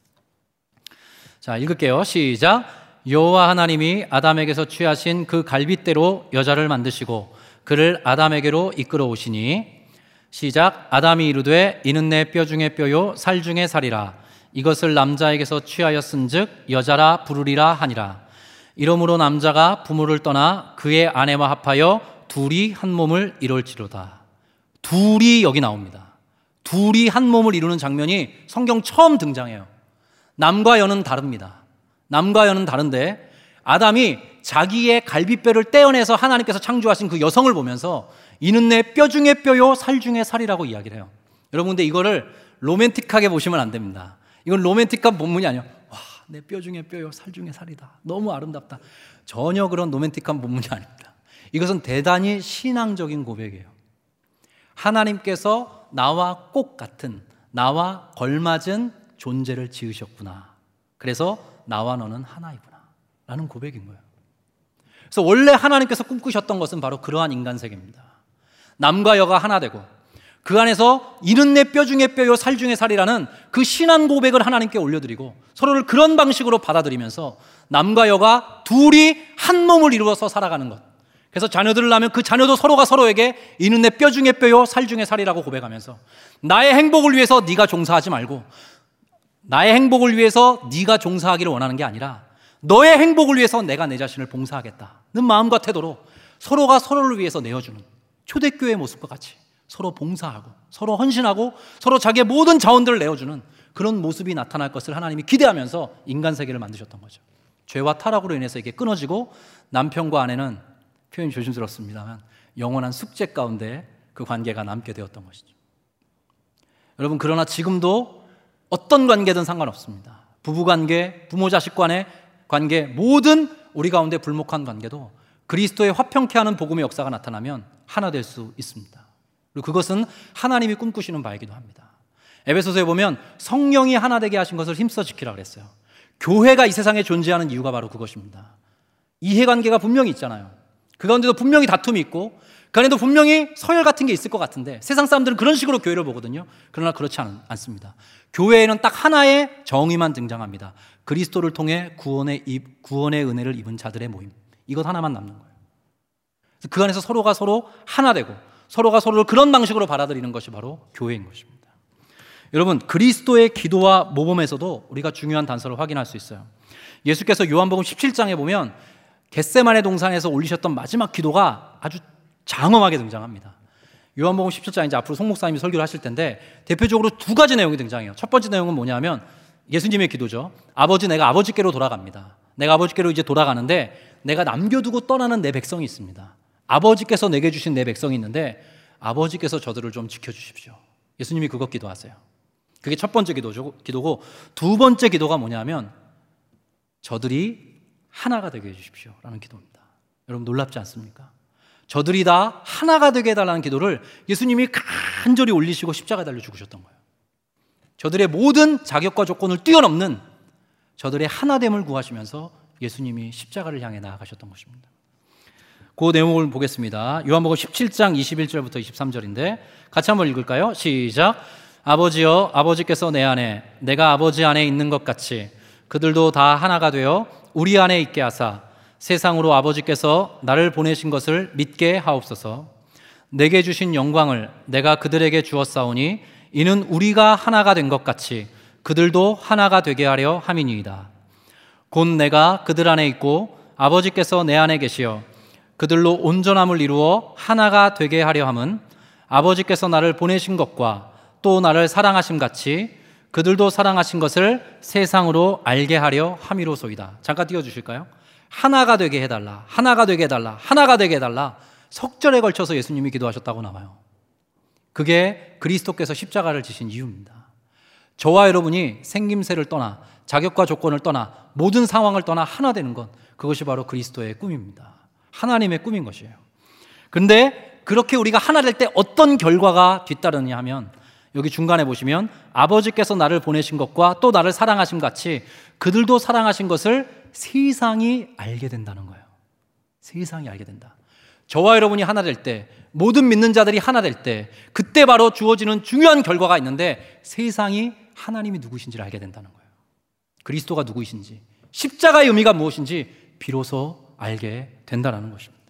자, 읽을게요. 시작. 여호와 하나님이 아담에게서 취하신 그 갈빗대로 여자를 만드시고 그를 아담에게로 이끌어 오시니, 시작. 아담이 이르되 이는 내 뼈 중에 뼈요 살 중에 살이라. 이것을 남자에게서 취하였은즉 여자라 부르리라 하니라. 이러므로 남자가 부모를 떠나 그의 아내와 합하여 둘이 한 몸을 이룰지로다. 둘이 여기 나옵니다. 둘이 한 몸을 이루는 장면이 성경 처음 등장해요. 남과 여는 다릅니다. 남과 여는 다른데 아담이 자기의 갈빗뼈를 떼어내서 하나님께서 창조하신 그 여성을 보면서 이는 내 뼈 중에 뼈요 살 중에 살이라고 이야기를 해요. 여러분, 근데 이거를 로맨틱하게 보시면 안 됩니다. 이건 로맨틱한 본문이 아니에요. 와, 내 뼈 중에 뼈요 살 중에 살이다. 너무 아름답다. 전혀 그런 로맨틱한 본문이 아닙니다. 이것은 대단히 신앙적인 고백이에요. 하나님께서 나와 꽃 같은, 나와 걸맞은 존재를 지으셨구나. 그래서 나와 너는 하나이구나 라는 고백인 거예요. 그래서 원래 하나님께서 꿈꾸셨던 것은 바로 그러한 인간 세계입니다. 남과 여가 하나 되고 그 안에서 이는 내 뼈 중에 뼈요 살 중에 살이라는 그 신앙 고백을 하나님께 올려드리고 서로를 그런 방식으로 받아들이면서 남과 여가 둘이 한 몸을 이루어서 살아가는 것. 그래서 자녀들을 낳으면 그 자녀도 서로가 서로에게 이는 내 뼈 중에 뼈요 살 중에 살이라고 고백하면서 나의 행복을 위해서 네가 종사하지 말고 나의 행복을 위해서 네가 종사하기를 원하는 게 아니라 너의 행복을 위해서 내가 내 자신을 봉사하겠다는 마음과 태도로 서로가 서로를 위해서 내어주는 초대교회의 모습과 같이 서로 봉사하고 서로 헌신하고 서로 자기의 모든 자원들을 내어주는 그런 모습이 나타날 것을 하나님이 기대하면서 인간 세계를 만드셨던 거죠. 죄와 타락으로 인해서 이게 끊어지고 남편과 아내는, 표현이 조심스럽습니다만, 영원한 숙제 가운데 그 관계가 남게 되었던 것이죠. 여러분, 그러나 지금도 어떤 관계든 상관없습니다. 부부관계, 부모자식 간의 관계, 모든 우리 가운데 불목한 관계도 그리스도의 화평케 하는 복음의 역사가 나타나면 하나 될 수 있습니다. 그리고 그것은 하나님이 꿈꾸시는 바이기도 합니다. 에베소서에 보면 성령이 하나 되게 하신 것을 힘써 지키라 그랬어요. 교회가 이 세상에 존재하는 이유가 바로 그것입니다. 이해관계가 분명히 있잖아요. 그 가운데도 분명히 다툼이 있고 그 안에도 분명히 서열 같은 게 있을 것 같은데 세상 사람들은 그런 식으로 교회를 보거든요. 그러나 그렇지 않, 않습니다. 교회에는 딱 하나의 정의만 등장합니다. 그리스도를 통해 구원의, 입, 구원의 은혜를 입은 자들의 모임. 이것 하나만 남는 거예요. 그 안에서 서로가 서로 하나 되고 서로가 서로를 그런 방식으로 받아들이는 것이 바로 교회인 것입니다. 여러분, 그리스도의 기도와 모범에서도 우리가 중요한 단서를 확인할 수 있어요. 예수께서 요한복음 십칠 장에 보면 겟세마네 동산에서 올리셨던 마지막 기도가 아주 장엄하게 등장합니다. 요한복음 십칠 장, 이제 앞으로 송 목사님이 설교를 하실 텐데 대표적으로 두 가지 내용이 등장해요. 첫 번째 내용은 뭐냐면 예수님의 기도죠. 아버지, 내가 아버지께로 돌아갑니다. 내가 아버지께로 이제 돌아가는데 내가 남겨두고 떠나는 내 백성이 있습니다. 아버지께서 내게 주신 내 백성이 있는데 아버지께서 저들을 좀 지켜주십시오. 예수님이 그것 기도하세요. 그게 첫 번째 기도죠, 기도고, 두 번째 기도가 뭐냐면 저들이 하나가 되게 해주십시오 라는 기도입니다. 여러분, 놀랍지 않습니까? 저들이 다 하나가 되게 해달라는 기도를 예수님이 간절히 올리시고 십자가에 달려 죽으셨던 거예요. 저들의 모든 자격과 조건을 뛰어넘는 저들의 하나됨을 구하시면서 예수님이 십자가를 향해 나아가셨던 것입니다. 그 내용을 보겠습니다. 요한복음 십칠 장 이십일 절부터 이십삼 절인데 같이 한번 읽을까요? 시작. 아버지여, 아버지께서 내 안에 내가 아버지 안에 있는 것 같이 그들도 다 하나가 되어 우리 안에 있게 하사 세상으로 아버지께서 나를 보내신 것을 믿게 하옵소서. 내게 주신 영광을 내가 그들에게 주었사오니 이는 우리가 하나가 된 것 같이 그들도 하나가 되게 하려 함이니이다. 곧 내가 그들 안에 있고 아버지께서 내 안에 계시어 그들로 온전함을 이루어 하나가 되게 하려 함은 아버지께서 나를 보내신 것과 또 나를 사랑하심 같이 그들도 사랑하신 것을 세상으로 알게 하려 함이로소이다. 잠깐 띄워주실까요? 하나가 되게 해달라, 하나가 되게 해달라, 하나가 되게 해달라. 석절에 걸쳐서 예수님이 기도하셨다고 나와요. 그게 그리스도께서 십자가를 지신 이유입니다. 저와 여러분이 생김새를 떠나 자격과 조건을 떠나 모든 상황을 떠나 하나 되는 것, 그것이 바로 그리스도의 꿈입니다. 하나님의 꿈인 것이에요. 그런데 그렇게 우리가 하나 될 때 어떤 결과가 뒤따르느냐 하면 여기 중간에 보시면 아버지께서 나를 보내신 것과 또 나를 사랑하심 같이 그들도 사랑하신 것을 세상이 알게 된다는 거예요. 세상이 알게 된다. 저와 여러분이 하나 될 때, 모든 믿는 자들이 하나 될 때, 그때 바로 주어지는 중요한 결과가 있는데 세상이 하나님이 누구신지를 알게 된다는 거예요. 그리스도가 누구이신지, 십자가의 의미가 무엇인지 비로소 알게 된다는 것입니다.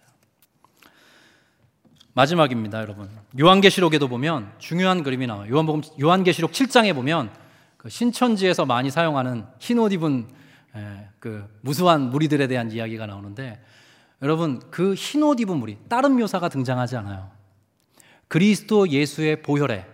마지막입니다, 여러분. 요한계시록에도 보면 중요한 그림이 나와요. 요한복음 요한계시록 칠 장에 보면 그 신천지에서 많이 사용하는 흰 옷 입은 에, 그 무수한 무리들에 대한 이야기가 나오는데, 여러분 그 흰 옷 입은 무리, 다른 묘사가 등장하지 않아요. 그리스도 예수의 보혈에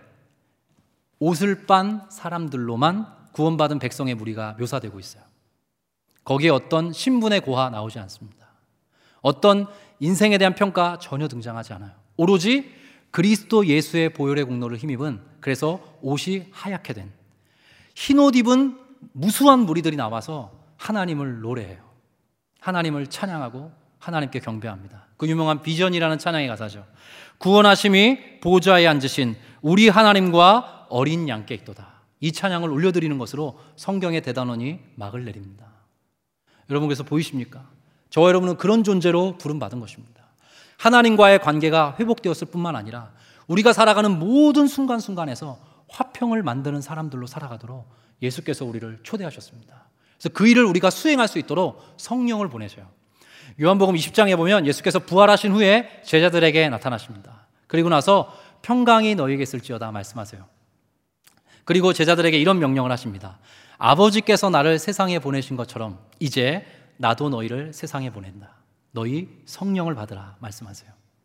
옷을 빤 사람들로만 구원받은 백성의 무리가 묘사되고 있어요. 거기에 어떤 신분의 고하 나오지 않습니다. 어떤 인생에 대한 평가 전혀 등장하지 않아요. 오로지 그리스도 예수의 보혈의 공로를 힘입은, 그래서 옷이 하얗게 된 흰 옷 입은 무수한 무리들이 나와서 하나님을 노래해요. 하나님을 찬양하고 하나님께 경배합니다. 그 유명한 비전이라는 찬양의 가사죠. 구원하심이 보좌에 앉으신 우리 하나님과 어린 양께 있도다. 이 찬양을 올려드리는 것으로 성경의 대단원이 막을 내립니다. 여러분, 그래서 보이십니까? 저와 여러분은 그런 존재로 부름받은 것입니다. 하나님과의 관계가 회복되었을 뿐만 아니라 우리가 살아가는 모든 순간순간에서 화평을 만드는 사람들로 살아가도록 예수께서 우리를 초대하셨습니다. 그래서 그 일을 우리가 수행할 수 있도록 성령을 보내셔요. 요한복음 이십 장에 보면 예수께서 부활하신 후에 제자들에게 나타나십니다. 그리고 나서 평강이 너희에게 있을지어다 말씀하세요. 그리고 제자들에게 이런 명령을 하십니다. 아버지께서 나를 세상에 보내신 것처럼 이제 나도 너희를 세상에 보낸다. 너희 성령을 받으라 말씀하세요.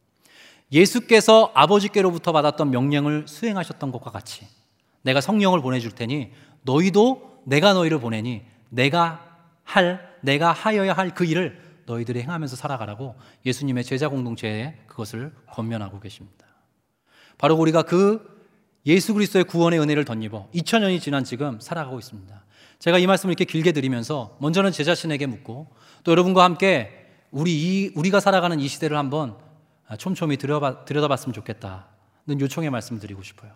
예수께서 아버지께로부터 받았던 명령을 수행하셨던 것과 같이 내가 성령을 보내줄 테니 너희도 내가 너희를 보내니 내가 할, 내가 하여야 할 그 일을 너희들이 행하면서 살아가라고 예수님의 제자 공동체에 그것을 권면하고 계십니다. 바로 우리가 그 예수 그리스도의 구원의 은혜를 덧입어 이천 년이 지난 지금 살아가고 있습니다. 제가 이 말씀을 이렇게 길게 드리면서 먼저는 제 자신에게 묻고 또 여러분과 함께 우리 이, 우리가 살아가는 이 시대를 한번 촘촘히 들여봐, 들여다봤으면 좋겠다는 요청의 말씀을 드리고 싶어요.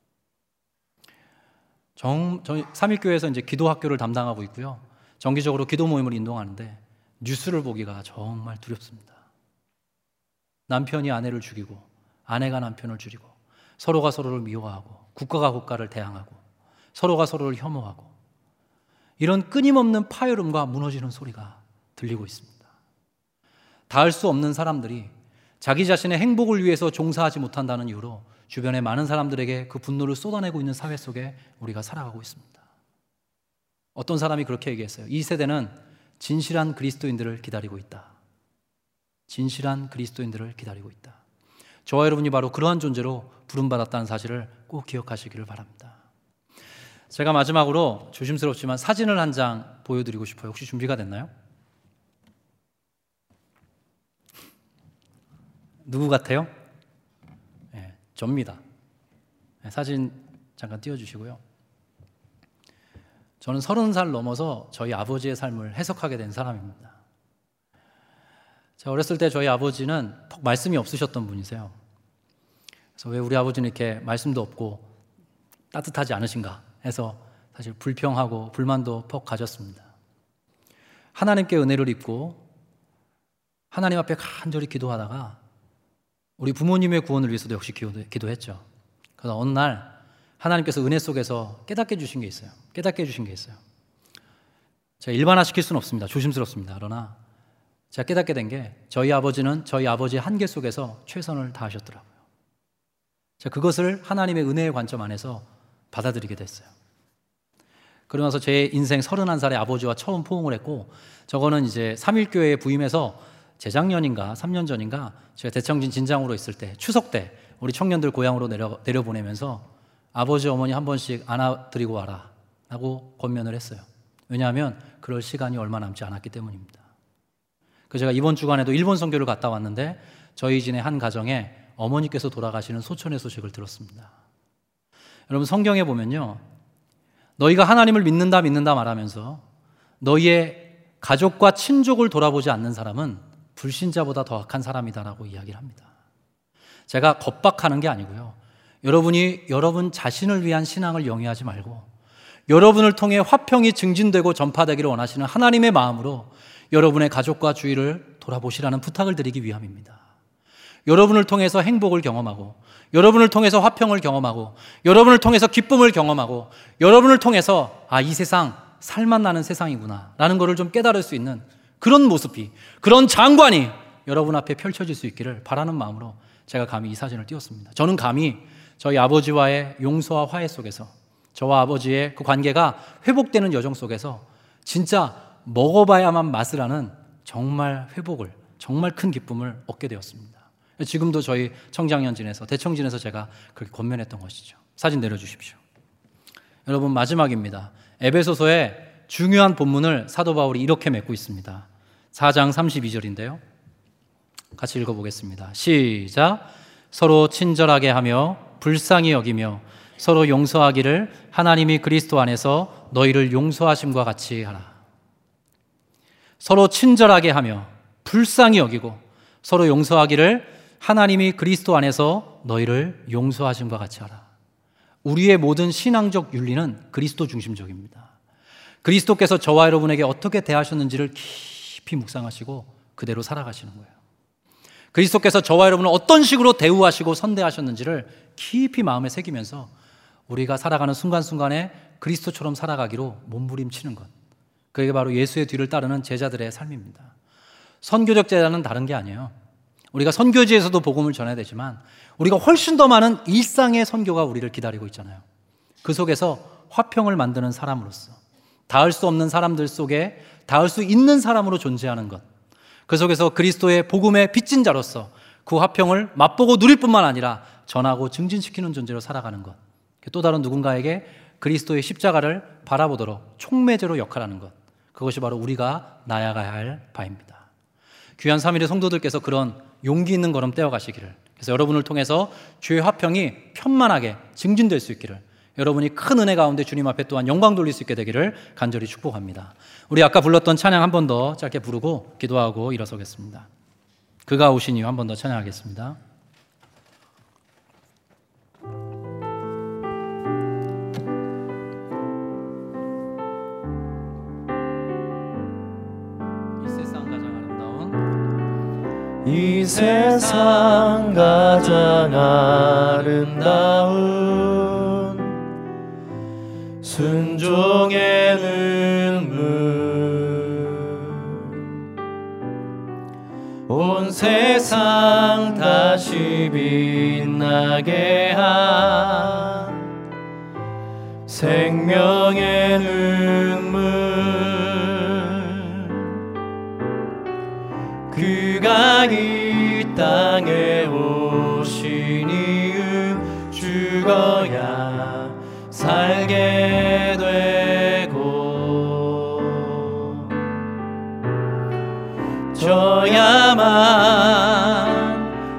정, 저희 삼일교회에서 이제 기도학교를 담당하고 있고요. 정기적으로 기도 모임을 인도하는데 뉴스를 보기가 정말 두렵습니다. 남편이 아내를 죽이고 아내가 남편을 죽이고 서로가 서로를 미워하고 국가가 국가를 대항하고 서로가 서로를 혐오하고 이런 끊임없는 파열음과 무너지는 소리가 들리고 있습니다. 닿을 수 없는 사람들이 자기 자신의 행복을 위해서 종사하지 못한다는 이유로 주변의 많은 사람들에게 그 분노를 쏟아내고 있는 사회 속에 우리가 살아가고 있습니다. 어떤 사람이 그렇게 얘기했어요. 이 세대는 진실한 그리스도인들을 기다리고 있다. 진실한 그리스도인들을 기다리고 있다. 저와 여러분이 바로 그러한 존재로 부름받았다는 사실을 꼭 기억하시기를 바랍니다. 제가 마지막으로 조심스럽지만 사진을 한 장 보여드리고 싶어요. 혹시 준비가 됐나요? 누구 같아요? 네, 접니다. 네, 사진 잠깐 띄워주시고요. 저는 서른 살 넘어서 저희 아버지의 삶을 해석하게 된 사람입니다. 제가 어렸을 때 저희 아버지는 퍽 말씀이 없으셨던 분이세요. 그래서 왜 우리 아버지는 이렇게 말씀도 없고 따뜻하지 않으신가 해서 사실 불평하고 불만도 퍽 가졌습니다. 하나님께 은혜를 입고 하나님 앞에 간절히 기도하다가 우리 부모님의 구원을 위해서도 역시 기도했죠. 그래서 어느 날 하나님께서 은혜 속에서 깨닫게 해주신 게 있어요. 깨닫게 해주신 게 있어요. 제가 일반화시킬 수는 없습니다. 조심스럽습니다. 그러나 제가 깨닫게 된 게 저희 아버지는 저희 아버지의 한계 속에서 최선을 다하셨더라고요. 제가 그것을 하나님의 은혜의 관점 안에서 받아들이게 됐어요. 그러고 나서 제 인생 서른한 살에 아버지와 처음 포옹을 했고, 저거는 이제 삼일교회에 부임해서 재작년인가 삼 년 전인가 제가 대청진 진장으로 있을 때 추석 때 우리 청년들 고향으로 내려, 내려보내면서 아버지 어머니 한 번씩 안아드리고 와라 라고 권면을 했어요. 왜냐하면 그럴 시간이 얼마 남지 않았기 때문입니다. 그래서 제가 이번 주간에도 일본 선교를 갔다 왔는데 저희 진의 한 가정에 어머니께서 돌아가시는 소천의 소식을 들었습니다. 여러분, 성경에 보면요, 너희가 하나님을 믿는다 믿는다 말하면서 너희의 가족과 친족을 돌아보지 않는 사람은 불신자보다 더 악한 사람이다라고 이야기를 합니다. 제가 겁박하는 게 아니고요, 여러분이 여러분 자신을 위한 신앙을 영위하지 말고 여러분을 통해 화평이 증진되고 전파되기를 원하시는 하나님의 마음으로 여러분의 가족과 주위를 돌아보시라는 부탁을 드리기 위함입니다. 여러분을 통해서 행복을 경험하고, 여러분을 통해서 화평을 경험하고, 여러분을 통해서 기쁨을 경험하고, 여러분을 통해서 아, 이 세상 살맛 나는 세상이구나 라는 것을 좀 깨달을 수 있는 그런 모습이, 그런 장관이 여러분 앞에 펼쳐질 수 있기를 바라는 마음으로 제가 감히 이 사진을 띄웠습니다. 저는 감히 저희 아버지와의 용서와 화해 속에서, 저와 아버지의 그 관계가 회복되는 여정 속에서 진짜 먹어봐야만 맛을 아는 정말 회복을, 정말 큰 기쁨을 얻게 되었습니다. 지금도 저희 청장년진에서, 대청진에서 제가 그렇게 권면했던 것이죠. 사진 내려주십시오. 여러분, 마지막입니다. 에베소서의 중요한 본문을 사도 바울이 이렇게 맺고 있습니다. 사 장 삼십이 절인데요. 같이 읽어보겠습니다. 시작. 서로 친절하게 하며 불쌍히 여기며 서로 용서하기를 하나님이 그리스도 안에서 너희를 용서하심과 같이 하라. 서로 친절하게 하며 불쌍히 여기고 서로 용서하기를 하나님이 그리스도 안에서 너희를 용서하심과 같이 하라. 우리의 모든 신앙적 윤리는 그리스도 중심적입니다. 그리스도께서 저와 여러분에게 어떻게 대하셨는지를 깊이 묵상하시고 그대로 살아가시는 거예요. 그리스도께서 저와 여러분을 어떤 식으로 대우하시고 선대하셨는지를 깊이 마음에 새기면서 우리가 살아가는 순간순간에 그리스도처럼 살아가기로 몸부림치는 것, 그게 바로 예수의 뒤를 따르는 제자들의 삶입니다. 선교적 제자는 다른 게 아니에요. 우리가 선교지에서도 복음을 전해야 되지만 우리가 훨씬 더 많은 일상의 선교가 우리를 기다리고 있잖아요. 그 속에서 화평을 만드는 사람으로서, 닿을 수 없는 사람들 속에 닿을 수 있는 사람으로 존재하는 것, 그 속에서 그리스도의 복음의 빚진 자로서 그 화평을 맛보고 누릴 뿐만 아니라 전하고 증진시키는 존재로 살아가는 것, 또 다른 누군가에게 그리스도의 십자가를 바라보도록 촉매제로 역할하는 것, 그것이 바로 우리가 나아가야 할 바입니다. 귀한 삼일의 성도들께서 그런 용기 있는 걸음 떼어가시기를, 그래서 여러분을 통해서 주의 화평이 편만하게 증진될 수 있기를, 여러분이 큰 은혜 가운데 주님 앞에 또한 영광 돌릴 수 있게 되기를 간절히 축복합니다. 우리 아까 불렀던 찬양 한 번 더 짧게 부르고 기도하고 일어서겠습니다. 그가 오신 이유 한 번 더 찬양하겠습니다. 이 세상 가장 아름다운 순종의 눈물, 온 세상 다시 빛나게 한 생명의 눈물, 그가 이 땅에 오신 이유, 죽어야 살게 되고 져야만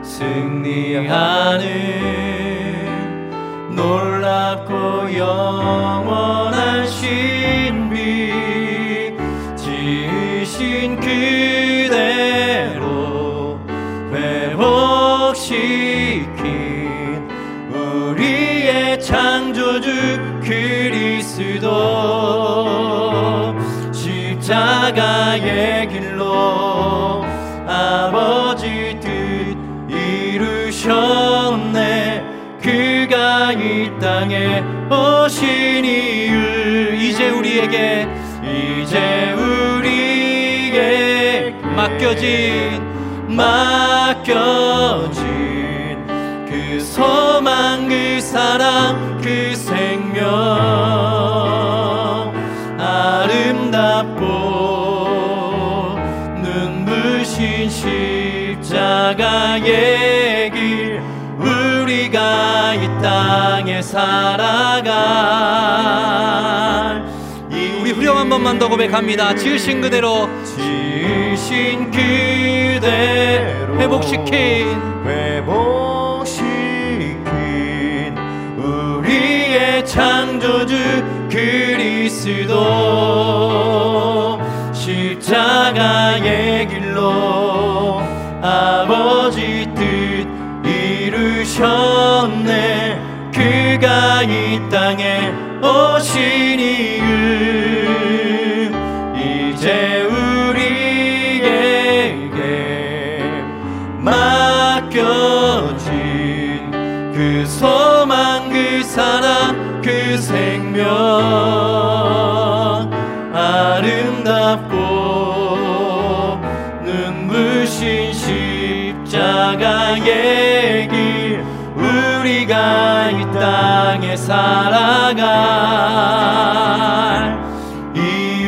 승리하는 놀랍고 영원한 신비, 지으신 그대로 회복시킨 우리의 창조주 그리스도, 십자가의 십자가의 길로 아버지 뜻 이루셨네. 그가 이 땅에 오신 이유 이제 우리에게 이제 우리에게 맡겨진 맡겨진 그 소망 그 사랑 그 생명 아름답고 눈부신 십자가의 길 우리가 이 땅에 살아갈 우리 후렴 한 번만 더 고백합니다. 지으신 그대로 지으신 그대로 회복시킨 회복시킨 우리의 창조주 그리스도 십자가의 길로 아버지 뜻 이루셨네. 그가 이 땅에 오신 이유 이제 우리에게 맡겨진 그 소망 그 사랑 그 생명 아름답고 눈부신 십자가의 길 우리가 이 땅에 살아갈 이유.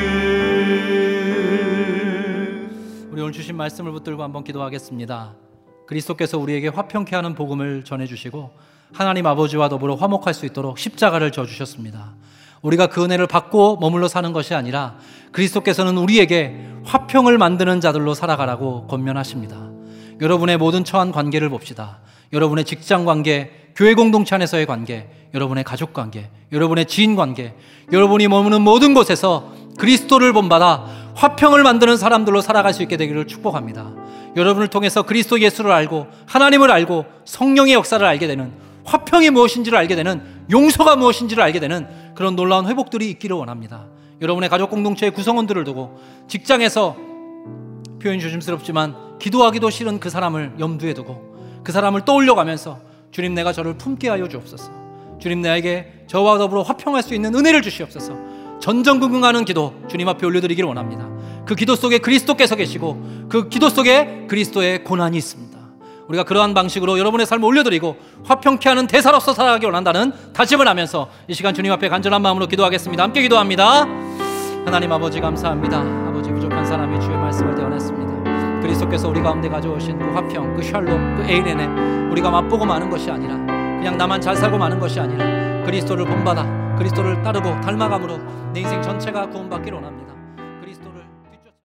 우리 오늘 주신 말씀을 붙들고 한번 기도하겠습니다. 그리스도께서 우리에게 화평케 하는 복음을 전해주시고 하나님 아버지와 더불어 화목할 수 있도록 십자가를 져주셨습니다. 우리가 그 은혜를 받고 머물러 사는 것이 아니라 그리스도께서는 우리에게 화평을 만드는 자들로 살아가라고 권면하십니다. 여러분의 모든 처한 관계를 봅시다. 여러분의 직장 관계, 교회 공동체 안에서의 관계, 여러분의 가족 관계, 여러분의 지인 관계, 여러분이 머무는 모든 곳에서 그리스도를 본받아 화평을 만드는 사람들로 살아갈 수 있게 되기를 축복합니다. 여러분을 통해서 그리스도 예수를 알고 하나님을 알고 성령의 역사를 알게 되는, 화평이 무엇인지를 알게 되는, 용서가 무엇인지를 알게 되는 그런 놀라운 회복들이 있기를 원합니다. 여러분의 가족 공동체의 구성원들을 두고 직장에서 표현이 조심스럽지만 기도하기도 싫은 그 사람을 염두에 두고 그 사람을 떠올려가면서 주님 내가 저를 품게 하여 주옵소서. 주님 나에게 저와 더불어 화평할 수 있는 은혜를 주시옵소서. 전전긍긍하는 기도 주님 앞에 올려드리기를 원합니다. 그 기도 속에 그리스도께서 계시고 그 기도 속에 그리스도의 고난이 있습니다. 우리가 그러한 방식으로 여러분의 삶을 올려드리고 화평케 하는 대사로서 살아가기 원한다는 다짐을 하면서 이 시간 주님 앞에 간절한 마음으로 기도하겠습니다. 함께 기도합니다. 하나님 아버지 감사합니다. 아버지 부족한 사람이 주의 말씀을 대언했습니다. 그리스도께서 우리 가운데 가져오신 그 화평, 그 샬롬, 그 에이레네 우리가 맛보고 마는 것이 아니라 그냥 나만 잘 살고 마는 것이 아니라 그리스도를 본받아 그리스도를 따르고 닮아감으로 내 인생 전체가 구원받기를 원합니다.